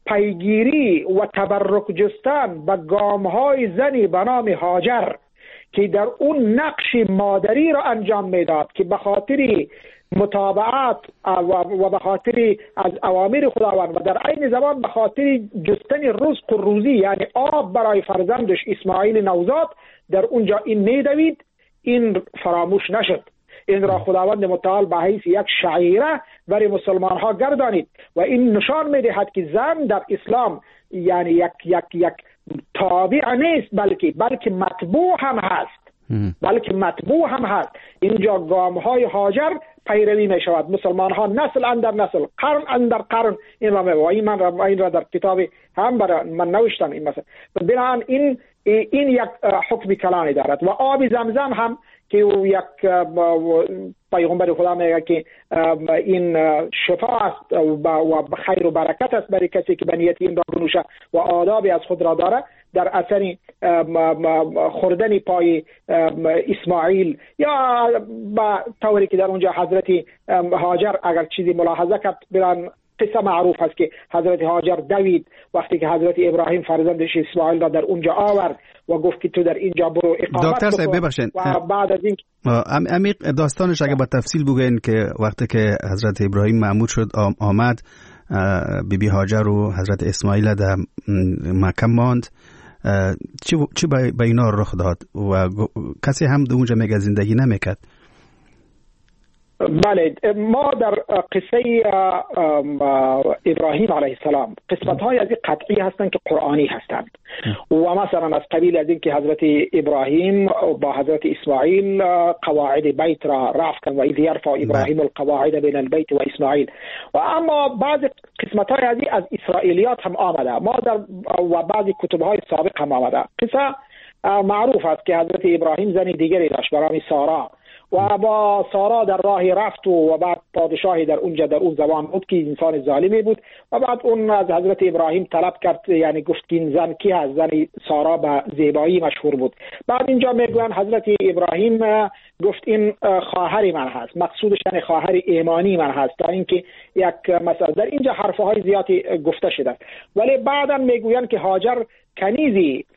پیگیری و تبرک جستن به گامهای زنی به نام هاجر که در اون نقش مادری را انجام میداد که به خاطر متابعت و به خاطر از اوامر خداوند و در عین زمان به خاطر جستن رزق و روزی یعنی آب برای فرزندش اسماعیل نوزاد در اونجا این میدوید، این فراموش نشد. این را خداوند متعال به حیث یک شعیره برای مسلمان ها گردانید و این نشان میدهد که زن در اسلام یعنی یک یک یک تابع نیست بلکه بلکه مطبوع هم هست بلکه مطبوع هم هست. اینجا گام های هاجر پیروی می شود. مسلمان ها نسل اندر نسل، قرن اندر قرن این را می و این من را این را در کتاب هم برای من نوشتم این مثلا. بنابراین این این یک حکم کلانی دارد و آب زمزم هم که یک پیغمبر خدا میگه که این شفا است و خیر و برکت است برای کسی که به نیت این را بنوشه و آدابی از خود را داره. در اثر خوردن پای اسماعیل یا با طوری که در اونجا حضرت هاجر اگر چیزی ملاحظه کرد بران قصه معروف است که حضرت هاجر دوید وقتی که حضرت ابراهیم فرزندش اسماعیل را در اونجا آورد و گفت که تو در اینجا برو اقامت دکتر صاحب ببخشید و بعد از این عمیق داستانش اگه با تفصیل بگین که وقتی که حضرت ابراهیم مأمور شد آمد بی بی هاجر و حضرت اسماعیل در مکه ماند، چی چی به اینا رخ داد و کسی هم در اونجا میگه زندگی نمیکرد؟ بله، ما در قصه ابراهیم علیه السلام قسمت های از این قطعی هستند که قرآنی هستند و مثلا از قبیل از این که حضرت ابراهیم با حضرت اسماعیل قواعد بیت را رفع کردند و اذ یرفع ابراهیم القواعد بین البیت و اسماعیل. و اما بعض قسمت های از این از اسرائیلیات هم آمده، ما در و بعضی کتب های سابق هم آمده. قصه معروف است که حضرت ابراهیم زنی دیگری داشت به نام سارا و با سارا در راه رفت و بعد پادشاهی در اونجا در اون زمان بود که انسان ظالمی بود و بعد اون از حضرت ابراهیم طلب کرد، یعنی گفت که این زن کی هست؟ زن سارا به زیبایی مشهور بود. بعد اینجا میگوین حضرت ابراهیم گفت این خواهر من هست، مقصودش یعنی خواهر ایمانی من هست، تا اینکه یک مثلا در اینجا حرفهای زیادی گفته شده. ولی بعدا میگوین که هاجر کنیزی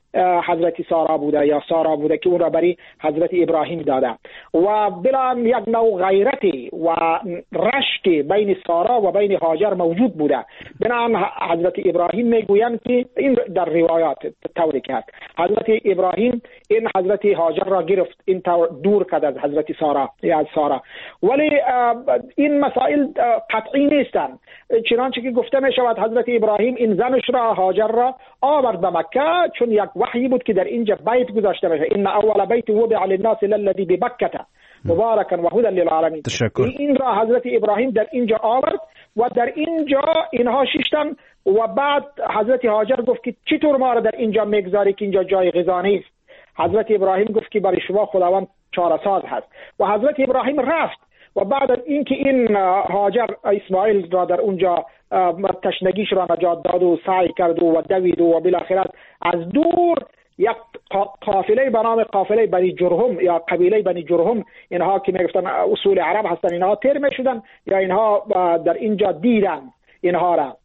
حضرت سارا بوده یا سارا بوده که اون را برای حضرت ابراهیم داده و بلا یک نوع غیرتی و رشک بین سارا و بین هاجر موجود بوده. بنابراین حضرت ابراهیم میگویند که این در روایات طوری که هست حضرت ابراهیم این حضرت هاجر را گرفت، این دور کرد از حضرت سارا یا از سارا. ولی این مسائل قطعی نیستند، چنانچه که گفته می شود حضرت ابراهیم این زنش را هاجر را آورد به مکه چون یک وحی بود که در اینجا بیت گذاشته میشه، ان اول بیت وضع للناس للذی ببکه مبارکا و هدی للعالمین. این را حضرت ابراهیم در اینجا آورد و در اینجا اینها شیشتن و بعد حضرت هاجر گفت که چطور ما را در اینجا میگذاری که اینجا جای غذا نیست؟ حضرت ابراهیم گفت که برای شما خداوند چاره ساز هست و حضرت ابراهیم رفت و بعد از اینکه این هاجر اسماعیل را در اونجا تشنگیش را نجات داد و سعی کرد و دوید و بالاخره از دور یک قافله به نام قافله بنی جرهم یا قبیله بنی جرهم، اینها که میگفتن اصول عرب هستن، اینها تیر میشدن یا اینها در اینجا دیدن اینها را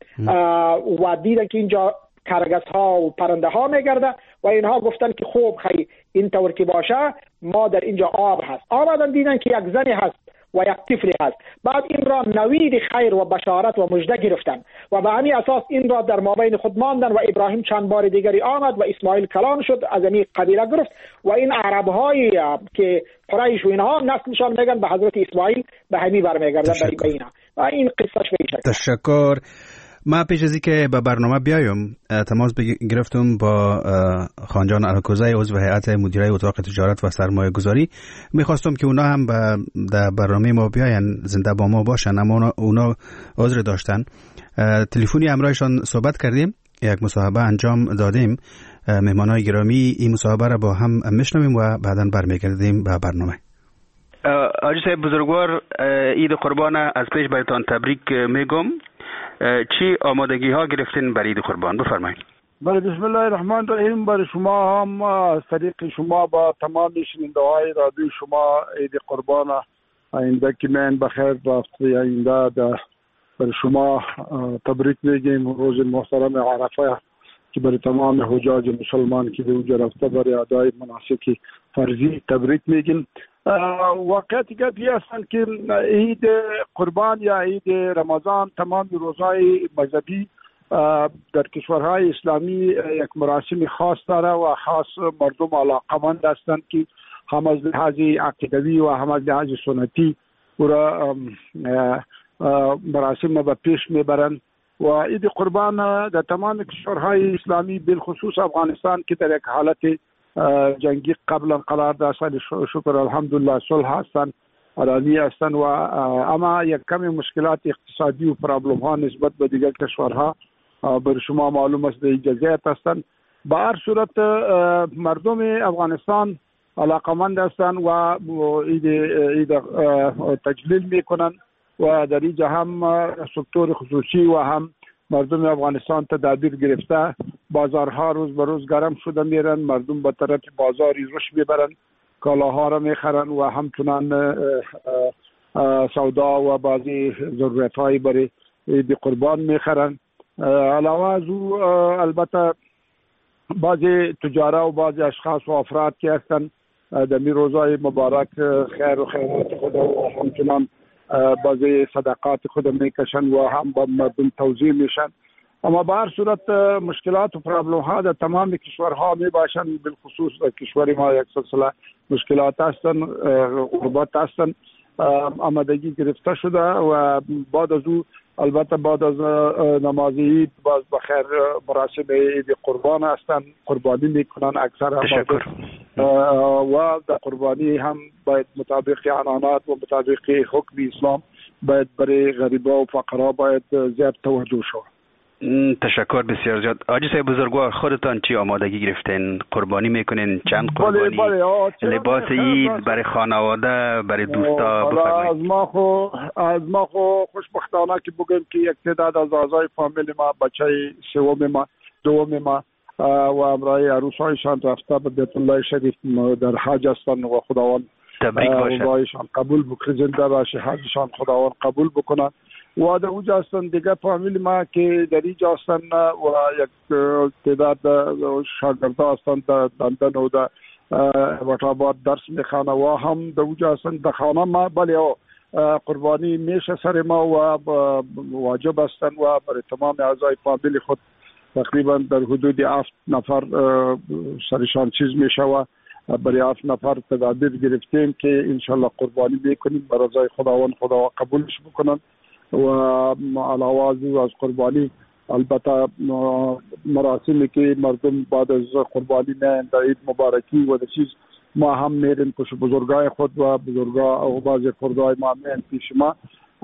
و دیدن که اینجا کرگس ها و پرنده ها میگرده و اینها گفتن که خوب خیلی این طور که باشه ما در اینجا آب هست. آمدن دیدن که یک زنی هست و یک طفلی هست، بعد این را نوید خیر و بشارت و مژده گرفتن و به همین اساس این را در مابین خود ماندن و ابراهیم چند بار دیگری آمد و اسماعیل کلان شد از این قبیله گرفت و این عرب هایی که قریش و اینها نسلشان میگن به حضرت اسماعیل به همین برمیگردن در بینا و این قصهش به این شکل. تشکر. ما پیش از که به برنامه بیایم تماس گرفتم با خانجان الکوزی عضو هیئت مدیره اتاق تجارت و سرمایه گذاری. میخواستم که اونا هم در برنامه ما بیاین، زنده با ما باشن، اما اونا عذر داشتن. تلفنی همراهشان صحبت کردیم، یک مصاحبه انجام دادیم. مهمانای گرامی این مصاحبه را با هم میشنویم و بعداً برمیگردیم به برنامه. حاجی صاحب بزرگوار، عید قربان از پیش برایتان تبریک میگم. چی آمادگی ها گرفتین برای عید قربان؟ بفرمایید. بله، بسم الله الرحمن الرحیم. برای شما هم از طریق شما با تمام شنونده های رادیو شما عید قربان آینده که من بخیر رفته آینده برای شما تبریک میگیم. روز محترم عرفه که برای تمام حجاج مسلمان که به اونجا رفته برای ادای مناسک فرضی تبریک میگیم. واقعیتی که هستند که عید قربان یا عید رمضان تمام روزهای مذهبی در کشورهای اسلامی یک مراسم خاص داره و خاص مردم علاقمند هستند که هم از لحاظ عقیدوی و هم از لحاظ سنتی و مراسم به پیش میبرند و عید قربان در تمام کشورهای اسلامی بالخصوص افغانستان که در یک حالت جنگی قبلا قرار داشتن، شکر الحمدلله صلح هستن، آرامی هستن و اما یک کمی مشکلات اقتصادی و پرابلم ها نسبت به دیگر کشورها بر شما معلوم است در جزیرات هستن. به هر صورت مردم افغانستان علاقمند هستن و عید عید تجلیل میکنن و در اینجا هم سکتور خصوصی و هم مردم افغانستان تدابیر گرفته. بازارها روز به روز گرم شده میرن، مردم به طرف بازاری روش میبرن، کالاها را میخرن و همچنان سودا و بعضی ضرورت های برای عید قربان میخرن. علاوه از او البته بعضی تجاره و بعضی اشخاص و افراد که هستن در می روزهای مبارک خیر و خیرات خود و همچنان بعضی صدقات خود میکشن و هم با مردم توزیع میشن. اما به هر صورت مشکلات و پرابلم ها در تمام کشورها می باشن، بالخصوص در کشور ما یک سلسله مشکلات هستن، غربت هستن، آمادگی گرفته شده و بعد از او البته بعد از نماز عید باز بخیر مراسم عید قربان هستن، قربانی میکنن اکثر و در قربانی هم باید مطابق عنانات و مطابق حکم اسلام باید برای غریبا و فقرا باید زیاد توجه شود. تشکر بسیار زیاد. حاجی صاحب بزرگوار، خودتان چی آمادگی گرفتین؟ قربانی میکنین؟ چند قربانی؟ بله بله. لباس عید برای خانواده، برای دوستا؟ بفرمایید. از ما خو از ما خو خوشبختانه که بگم که یک تعداد از اعضای فامیل ما بچه سوم ما دوم ما و امرای عروسایشان رفته به بیت الله شریف در حج هستند و خداوند تبریک باشه. عمرایشان قبول بکنه، زنده باشه، حجشان خداوند قبول بکنه. و در اونجا هستن دیگه فامیل ما که در اینجا هستن و یک تعداد شاگردا هستن در لندن و در وطاباد درس میخوانه و هم در اونجا هستن در خانه ما. بله قربانی میشه سر ما و واجب هستن و برای تمام اعضای فامیل خود تقریبا در حدود هفت نفر سرشان چیز میشه و برای هفت نفر تدابیر گرفتیم که انشالله قربانی میکنیم برای رضای خداوند، خدا قبولش بکنن. و علاوه از قربانی البته مراسمی که مردم بعد از قربانی نه در عید مبارکی و چیز ما هم میریم پیش بزرگای خود و بزرگا و بعضی خردای ما میریم پیش ما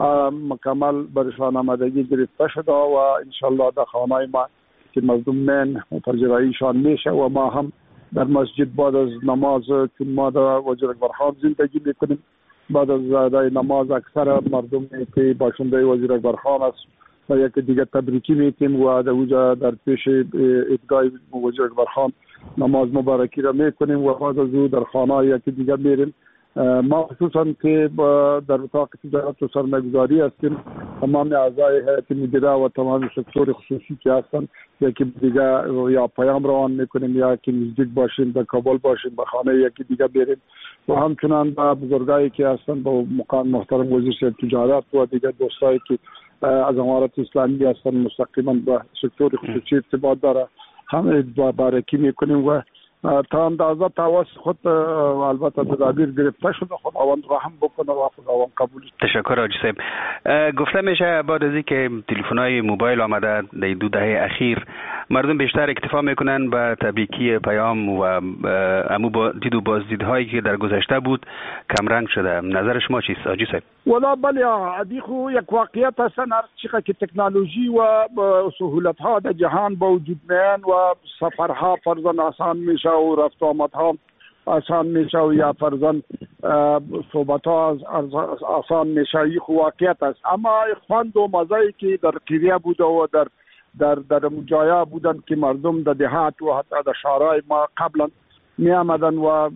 مکمل برشان آمادگی گرفته شده و انشالله در خانه ما که مردم من پذیراییشان میشه و ما هم در مسجد بعد از نماز چون ما در وزیر اکبر خان زندگی میکنیم بعد از ادای نماز اکثر مردم که باشنده وزیر اکبر خان است و یک دیگه تبریکی میتیم و در اوجا در پیش ادگاه وزیر اکبر خان نماز مبارکی را میکنیم و بعد از او در خانه یکی دیگه میریم. ما خصوصا که در اتاق تجارت و سرمایه‌گذاری هستیم تمام اعضای هیئت مدیره و تمام سکتور خصوصی که هستن یکی دیگه یا پیام روان میکنیم یا که نزدیک باشیم در کابل باشیم به خانه یکی دیگه بریم و همچنان با بزرگایی که هستن با مقام محترم وزیر تجارت و دیگه دوستایی که از امارات اسلامی هستن مستقیما با سکتور خصوصی ارتباط داره همه بارکی میکنیم و تا اندازه تواس خود البته تدابیر گرفته شده. خداوند رحم بکنه و خداوند قبول. تشکر حاجی صاحب. گفته میشه بعد از اینکه تلفن‌های موبایل آمده در دو دهه اخیر مردم بیشتر اکتفا میکنن به تبریکی پیام و امو با دید و بازدیدهایی که در گذشته بود کم رنگ شده. نظر شما چیست حاجی صاحب؟ والا بله ادی خو یک واقعیت است هر چقدر که تکنولوژی و سهولت ها در جهان با وجود میان و سفرها فرضاً آسان میشه و رفت و آمد ها آسان میشه و یا فرضاً صحبت ها آسان میشه این خو واقعیت است. اما خوند و مزایی که در قریه بوده و در در در جایا بودن که مردم در دهات و حتی در شهرهای ما قبلا می آمدن و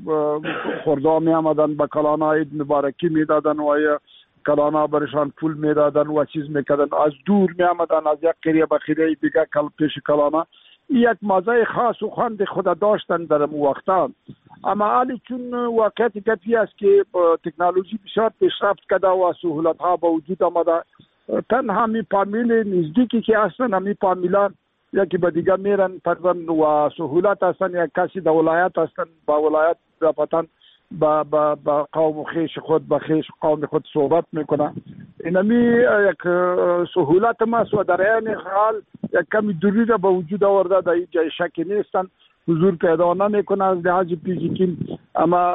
خوردا می آمدن به کلانا عید مبارکی می دادن و یا کلانا برشان پول می دادن و چیز می کردن از دور می آمدن از یک قریه به قریه دیگه کل پیش کلانا یک مزه خاص و خوند خود داشتن در اون وقتا. اما حالی چون واقعیت کفی است که تکنولوژی بسیار پیشرفت کرده و سهولت ها با وجود آمده تنها می فامیل نزدیکی که هستن همی فامیلان یکی به دیگه میرن پردن و سهولت هستن یا کسی در ولایت هستن با ولایت رفتن با با با قوم خیش خود با خیش قوم خود صحبت میکنن. اینمی یک سهولت ماست و در این حال یک کمی دوری را به وجود آورده در این جای شکی نیستن حضور پیدا نمیکنه از لحاظ فیزیکی اما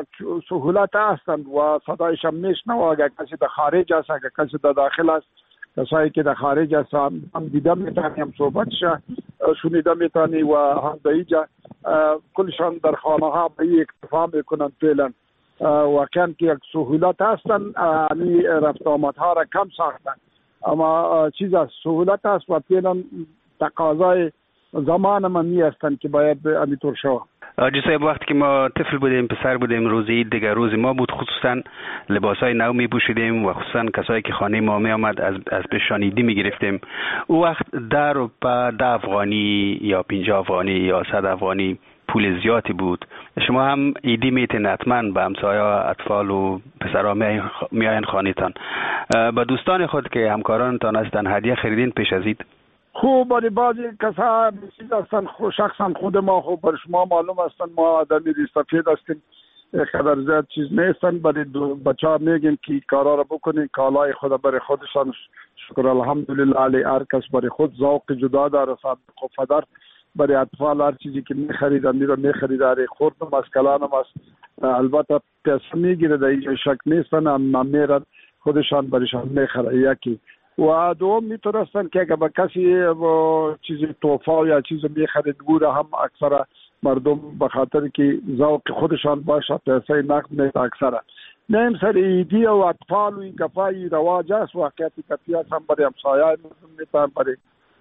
سهولت هستن و صدایش هم میشنوه. اگر کسی در خارج است اگر کسی در داخل است کسایی که در خارج است هم دیده میتونی هم صحبتش شنیده میتونی و هم در اینجا کلشان در خانه ها به این اکتفا میکنن فعلا واقعا که یک سهولت هستن یعنی رفت آمد ها را کم ساختن اما چیز از سهولت هست و فعلا تقاضای زمان من می هستن که باید همینطور شود. حاجی صاحب وقتی که ما طفل بودیم پسر بودیم روزی دیگر روز ما بود خصوصا لباسای نو می پوشیدیم و خصوصا کسایی که خانه ما می آمد از از پیشانیدی می گرفتیم. او وقت ده روپه ده افغانی یا پنجاه افغانی یا صد افغانی پول زیادی بود. شما هم ایدی میتین حتما به همسایا اطفال و پسرها میاین خانه‌تان با دوستان خود که همکارانتان هستن هدیه خریدین پیش از عید؟ خوب برای بعضی کسا چیز هستن شخصا خود ما خوب برای شما معلوم هستن ما آدمی ریستفید هستیم خبر زیاد چیز نیستن برای بچه ها میگیم که کارا را بکنین کالای خود برای خودشان شکر الحمدلله علی هر کس برای خود ذوق جدا داره صادق و فدر برای اطفال هر چیزی که میخریدن میره میخریدن خوردم از کلانم است البته پیسه میگیره در اینجا شک نیستن اما میرن خودشان برایشان میخره یکی و دوم میتونستن که اگه با کسی چیزی توفا یا چیزی میخرید گوره هم اکثر مردم به خاطر که ذوق خودشان باشه پیسه نقد نیست اکثر نیم سر ایدی و اطفال و این کفایی رواج است واقعیتی کفی هست هم برای همسایه میتونن برای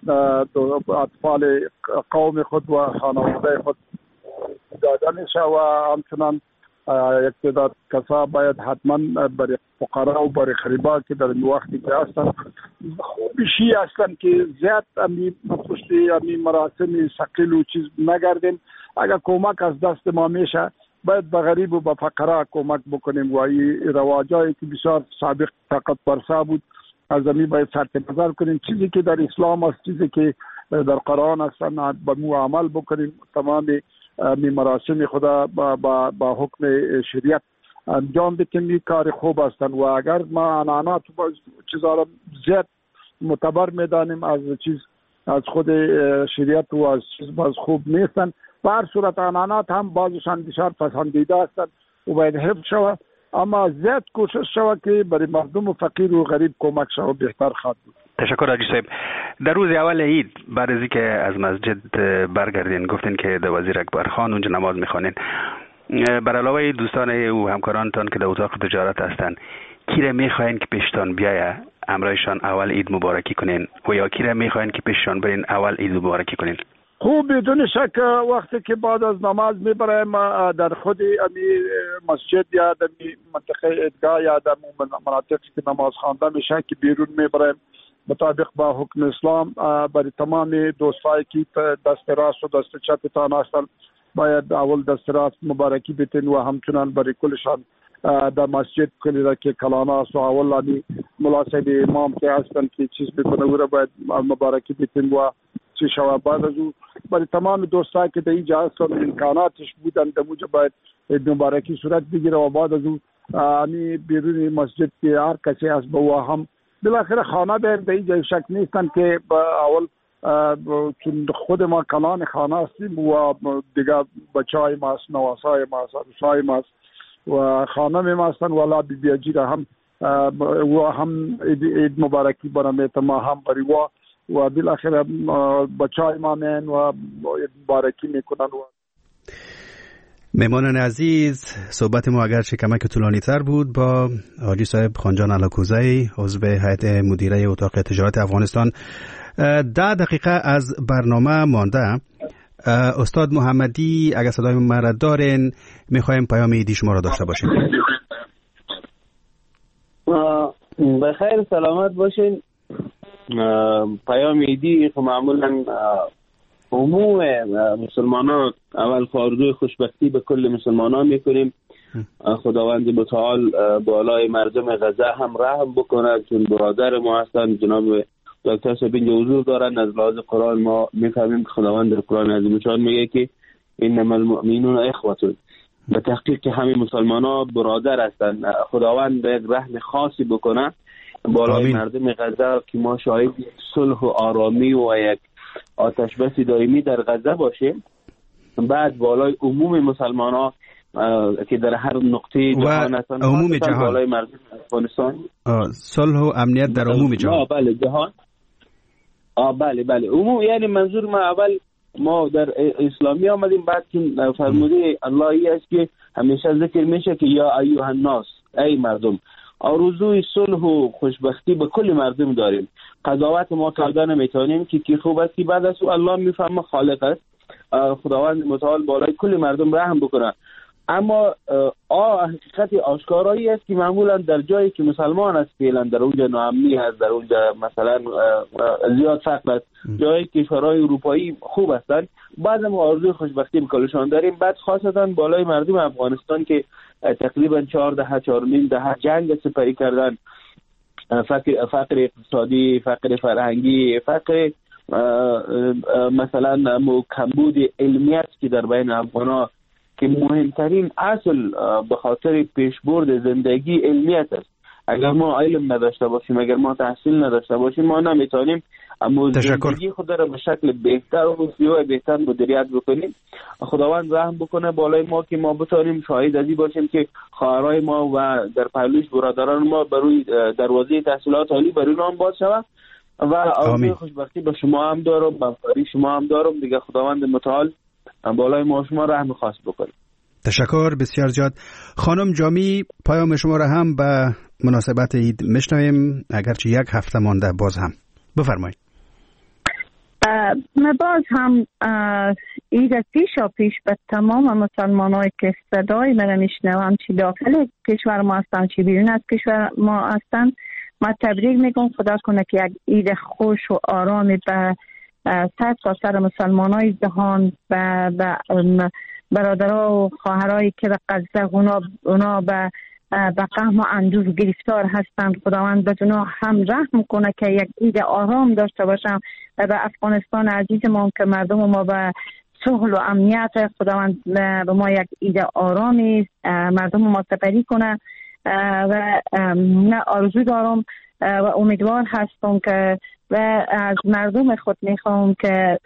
اطفال قوم خود و خانواده خود داده میشه و همچنان یک تعداد کسا باید حتما برای فقرا و برای غریبا که در این وقتی که هستن خوبشی هستن که زیاد امی پشتی امی مراسم ثقیل و چیز نگردیم. اگر کمک از دست ما میشه باید به غریب و به فقرا کمک بکنیم و این رواجایی که بسیار سابق طاقت فرسا بود از امی باید صرف نظر کنیم. چیزی که در اسلام است، چیزی که در قرآن هستن به مو عمل بکنیم. تمام می مراسم خدا با, با, با حکم شریعت انجام بدیم. این کار خوب هستن و اگر ما انانات چیزا را زیاد معتبر میدانیم از چیز از خود شریعت و از چیز باز خوب نیستن. به هر صورت انانات هم بعضشان بسیار پسندیده هستن و باید حفظ شود، اما زیاد کوشش شود که برای مردم فقیر و غریب کمک شود، بهتر خواهد بود. تشکر حاجی صاحب. در روز اول عید بعد از اینکه از مسجد برگردین گفتین که در وزیر اکبر خان اونجا نماز میخوانین، بر علاوه دوستان و همکارانتان که در اتاق تجارت هستن کی را میخواین که پیشتان بیایه امرایشان اول عید مبارکی کنین و یا کی را میخواین که پیششان برین اول عید مبارکی کنین؟ خوب بدون شک وقتی که بعد از نماز میبرایم در خود امی مسجد یا در منطقه عیدگاه یا در مناطقی که نماز خوانده میشه که بیرون میبرایم مطابق با حکم اسلام برای تمام دوستایی که دست راست و دست چپتان هستن باید اول دست راست مبارکی بتین و همچنان برای کلشان در مسجد کلی را که کلاناست و اول آنی ملاصب امام که هستن که چیز بکنه او را باید مبارکی بتین و چی شود. بعد از او برای تمام دوستایی که در اینجا هستن امکاناتش بودن در موجب باید مبارکی صورت بگیره و بعد از او آنی بیرون مسجد که هر کسی هست با او هم بالاخره خانه به در اینجا شک نیستن که اول چون خود ما کلان خانه هستیم و دیگه بچه های ما هست، نواسای ما هست، عروسای ما هست و خانه می ما هستن و بی بیاجی را هم و هم عید مبارکی برمیت ما هم بری و و بالاخره بچه های ما مین و عید مبارکی میکنن. و مهمانان عزیز، صحبت ما اگرچه کمک طولانی تر بود با حاجی صاحب خانجان علاکوزی عضو هیئت مدیره اتاق تجارت افغانستان. ده دقیقه از برنامه مانده. استاد محمدی اگر صدای ما را دارین میخوایم پیام عیدی شما را داشته باشیم. بخیر سلامت باشین. پیام عیدی که معمولا عموم مسلمانان اول خاردوی خوشبختی به کل مسلمانان میکنیم. خداوند متعال بالای مردم غزه هم رحم بکنه چون برادر ما هستن. جناب دکتر صاحب اینجا حضور دارن. از لحاظ قرآن ما میفهمیم که خداوند در قرآن عظیم شان میگه که انما المؤمنون اخوة. به تحقیق که همه مسلمانان برادر هستن. خداوند یک رحم خاصی بکنه بالای آمین. مردم غزه که ما شاهد صلح و آرامی و یک آتش بس دائمی در غزه باشیم. بعد بالای عموم مسلمانان که در هر نقطه جهان هستن، عموم جهان، بالای مردم افغانستان صلح و امنیت در عموم جهان. آه بله جهان. آه بله بله عموم، یعنی منظور ما اول ما در اسلامی آمدیم، بعد که فرموده اللهی است که همیشه ذکر میشه که یا ایها الناس، ای مردم. آرزوی صلح و خوشبختی به کل مردم داریم. قضاوت ما کردن نمیتونیم که کی خوب است که بعد از او الله میفهمه خالق است. خداوند متعال بالای کل مردم رحم بکنه. اما آ حقیقت آشکارایی است که معمولا در جایی که مسلمان است فعلا در اونجا ناامنی هست، در اونجا مثلا زیاد فقر است، جایی که کشورهای اروپایی خوب هستند، بعد ما آرزوی خوشبختی به کلشان داریم. بعد خاصتا بالای مردم افغانستان که تقریبا چهار دهه چهار نیم دهه جنگ سپری کردن، فقر فقر اقتصادی، فقر فرهنگی، فقر مثلا کمبود علمیت که در بین افغان‌ها که مهمترین اصل به خاطر پیشبرد زندگی علمیت است. اگر ما علم نداشته باشیم، اگر ما تحصیل نداشته باشیم، ما نمیتونیم اما زندگی خود را به شکل بهتر و زیبای بهتر مدیریت بکنیم. خداوند رحم بکنه بالای ما که ما بتونیم شاهد ازی باشیم که خواهرای ما و در پهلوش برادران ما بروی دروازه تحصیلات عالی برای نام باز شود. و آرزوی خوشبختی به شما هم دارم، به شما هم دارم دیگه. خداوند متعال بالای ما شما رحم خاص بکنه. تشکر بسیار زیاد. خانم جامی، پیام شما را هم به مناسبت عید میشنویم، اگرچه یک هفته مانده باز هم. بفرمایید. ما باز هم ایده پیشا پیش به تمام مسلمان های که صدای من میشنوم، چی داخل کشور ما هستن چی بیرون از کشور ما هستن، ما تبریک میگم خدا کنه که یک عید خوش و آرامی به صد تا سر مسلمان های جهان و برادرها و خواهرایی که به قصد اونا, اونا به به قهم و اندوه گرفتار هستند. خداوند به اونا هم رحم کنه که یک عید آرام داشته باشم و به افغانستان عزیزمون که مردم ما به صلح و امنیت، خداوند به ما یک عید آرامی مردم ما سپری کنه و نه آرزو دارم و امیدوار هستم که و از مردم خود میخوام که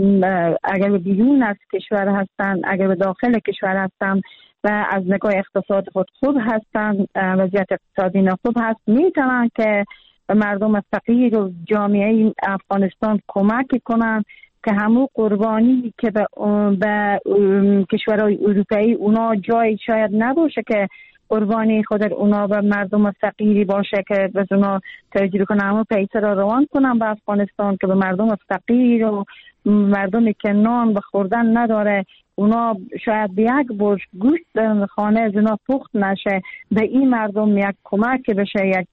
اگر به بیرون از کشور هستن، اگر به داخل کشور هستن و از نگاه اقتصاد خود خوب هستن، وضعیت اقتصادی خوب هست، میتونن که به مردم فقیر و جامعه افغانستان کمک کنن که همون قربانی که به, به کشورهای اروپایی اونا جای شاید نباشه که قربانی خود اونا به مردم فقیری باشه که به اونا تجربه کنن، همون پیسه را روان کنن به افغانستان که به مردم فقیر و مردمی که نان به خوردن نداره، اونا شاید به یک برش گوشت در خانه از اونا پخت نشه، به این مردم یک کمک بشه، یک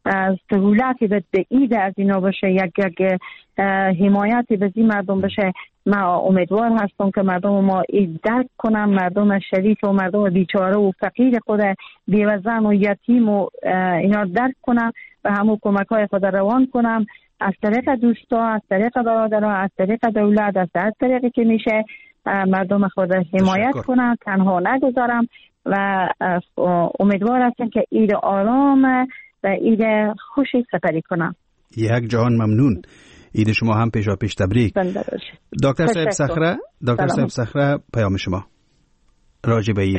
سهولتی به عید از اینا بشه، یک یک حمایتی به این مردم بشه. ما امیدوار هستم که مردم ما این درک کنن، مردم شریف و مردم بیچاره و فقیر خود بیوزن و یتیم و اینا درک کنن و همون کمک های خود روان کنن از طریق دوستا، از طریق برادرها، از طریق دولت، از هر طریقی که میشه مردم خود حمایت کنن، تنها نگذارم و امیدوار هستم که عید آرام و عید خوشی سپری کنم. یک جهان ممنون. عید شما هم پیشا پیش تبریک. دکتر صاحب صخره، دکتر صاحب صخره پیام شما راجع به عید.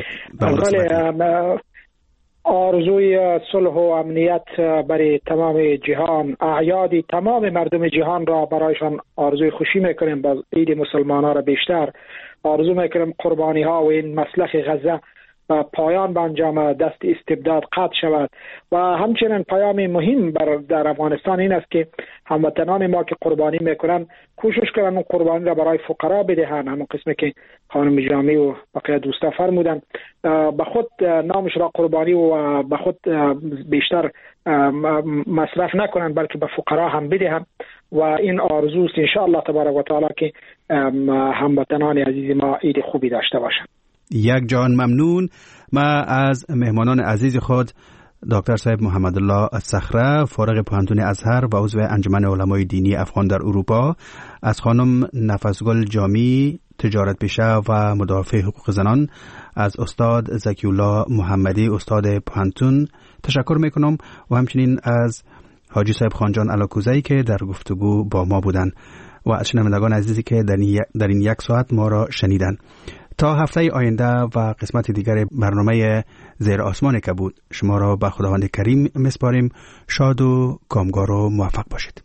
آرزوی صلح و امنیت برای تمام جهان، اعیاد تمام مردم جهان را برایشان آرزوی خوشی میکنیم. باز عید مسلمان ها را بیشتر آرزو میکنیم قربانی ها و این مسلخ غزه پایان به انجام دست استبداد قطع شود و همچنین پیام مهم بر در افغانستان این است که هموطنان ما که قربانی میکنن کوشش کنن اون قربانی را برای فقرا بدهن، همون قسمی که خانم جامی و بقیه دوستا فرمودن، به خود نامش را قربانی و به خود بیشتر مصرف نکنن بلکه به فقرا هم بدهن و این آرزوست ان شاء الله تبارک و تعالی که هموطنان عزیز ما عید خوبی داشته باشند. یک جان ممنون. ما از مهمانان عزیز خود دکتر صاحب محمد الله صخره، فارغ پوهنتون ازهر و عضو انجمن علمای دینی افغان در اروپا، از خانم نفسگل جامی، تجارت پیشه و مدافع حقوق زنان، از استاد زکی الله محمدی، استاد پوهنتون تشکر میکنم و همچنین از حاجی صاحب خانجان علاکوزی که در گفتگو با ما بودن و از شنوندگان عزیزی که در این یک ساعت ما را شنیدن. تا هفته آینده و قسمت دیگر برنامه زیر آسمان کبود شما را به خداوند کریم میسپاریم. شاد و کامگار و موفق باشید.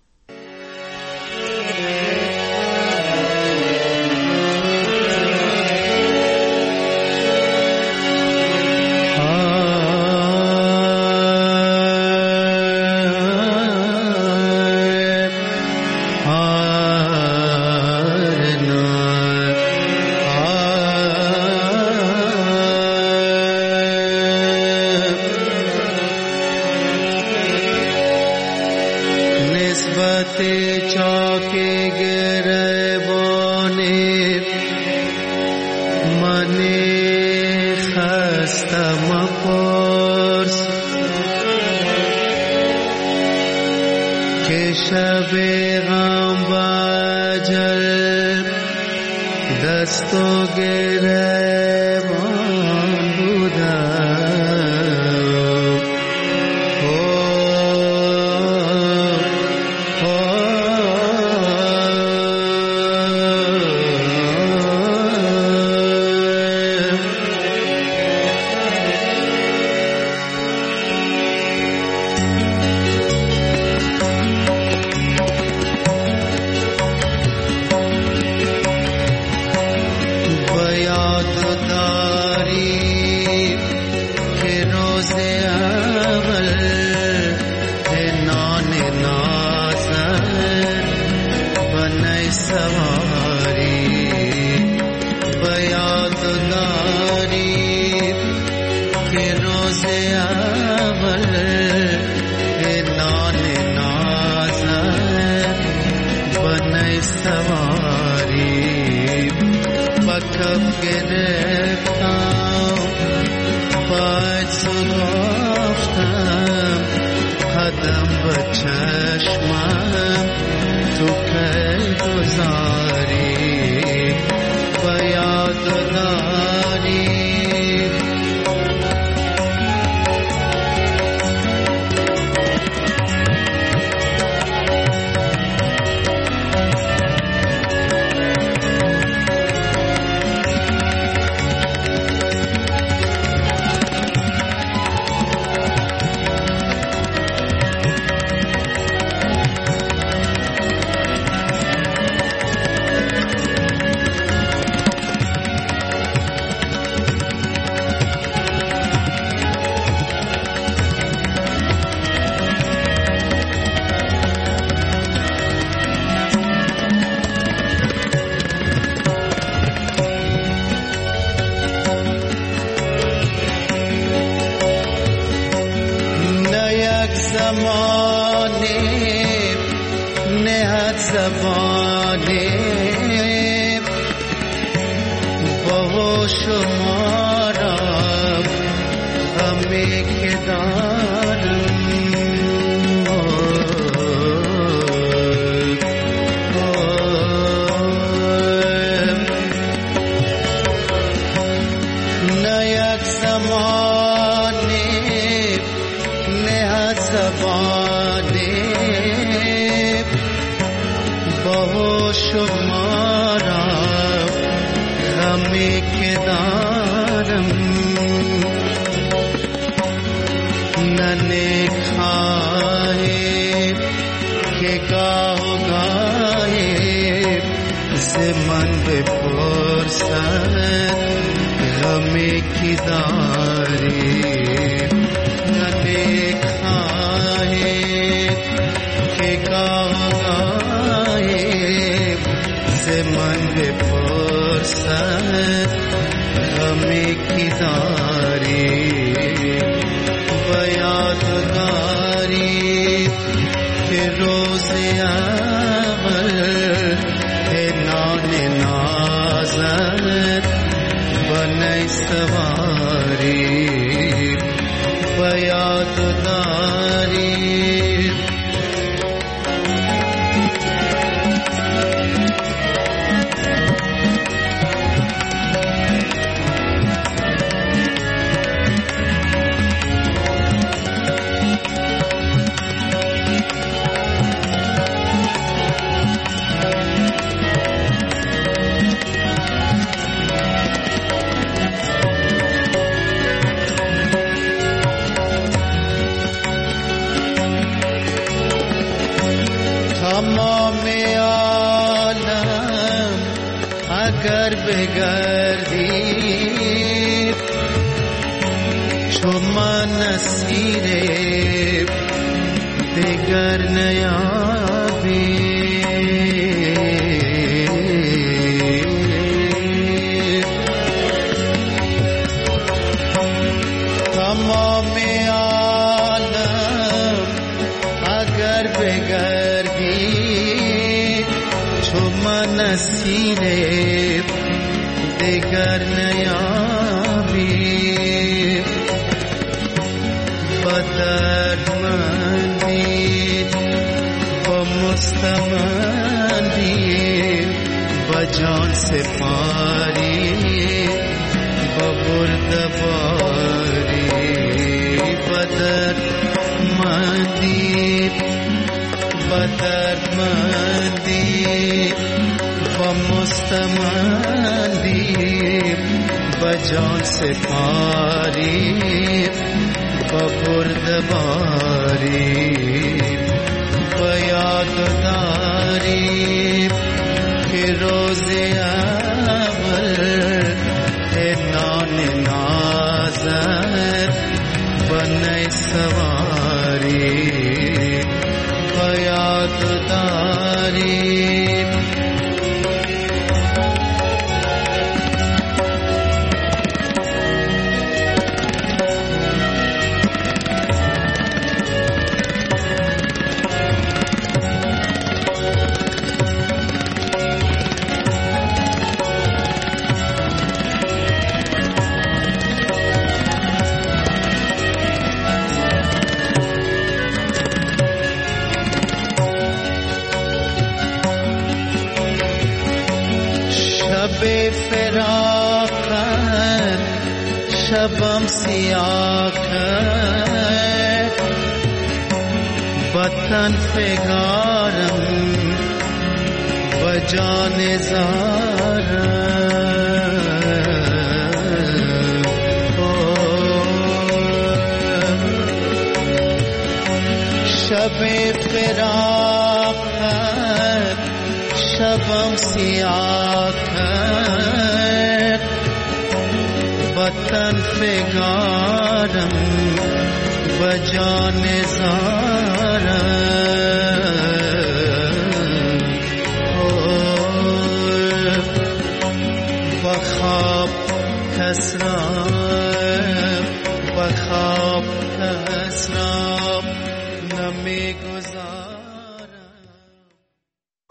याद بنای سواری و یاد داری که روز اول نان نازد بنای سواری و کف گرفتم پای سرافتم قدم به چشمم تو که گذاری و یاد داری بجان سے پاری ببرد باری، بیاد داری که روز اول نان نازد بنای سواری، بیاد داری شب فراقت شبم سیاه کرد وطن فگارم و جان زارم شب فراقت شبم سیاه کرد وطن فگارم و جان زارم و خواب کس را و خواب کس را نمیگویم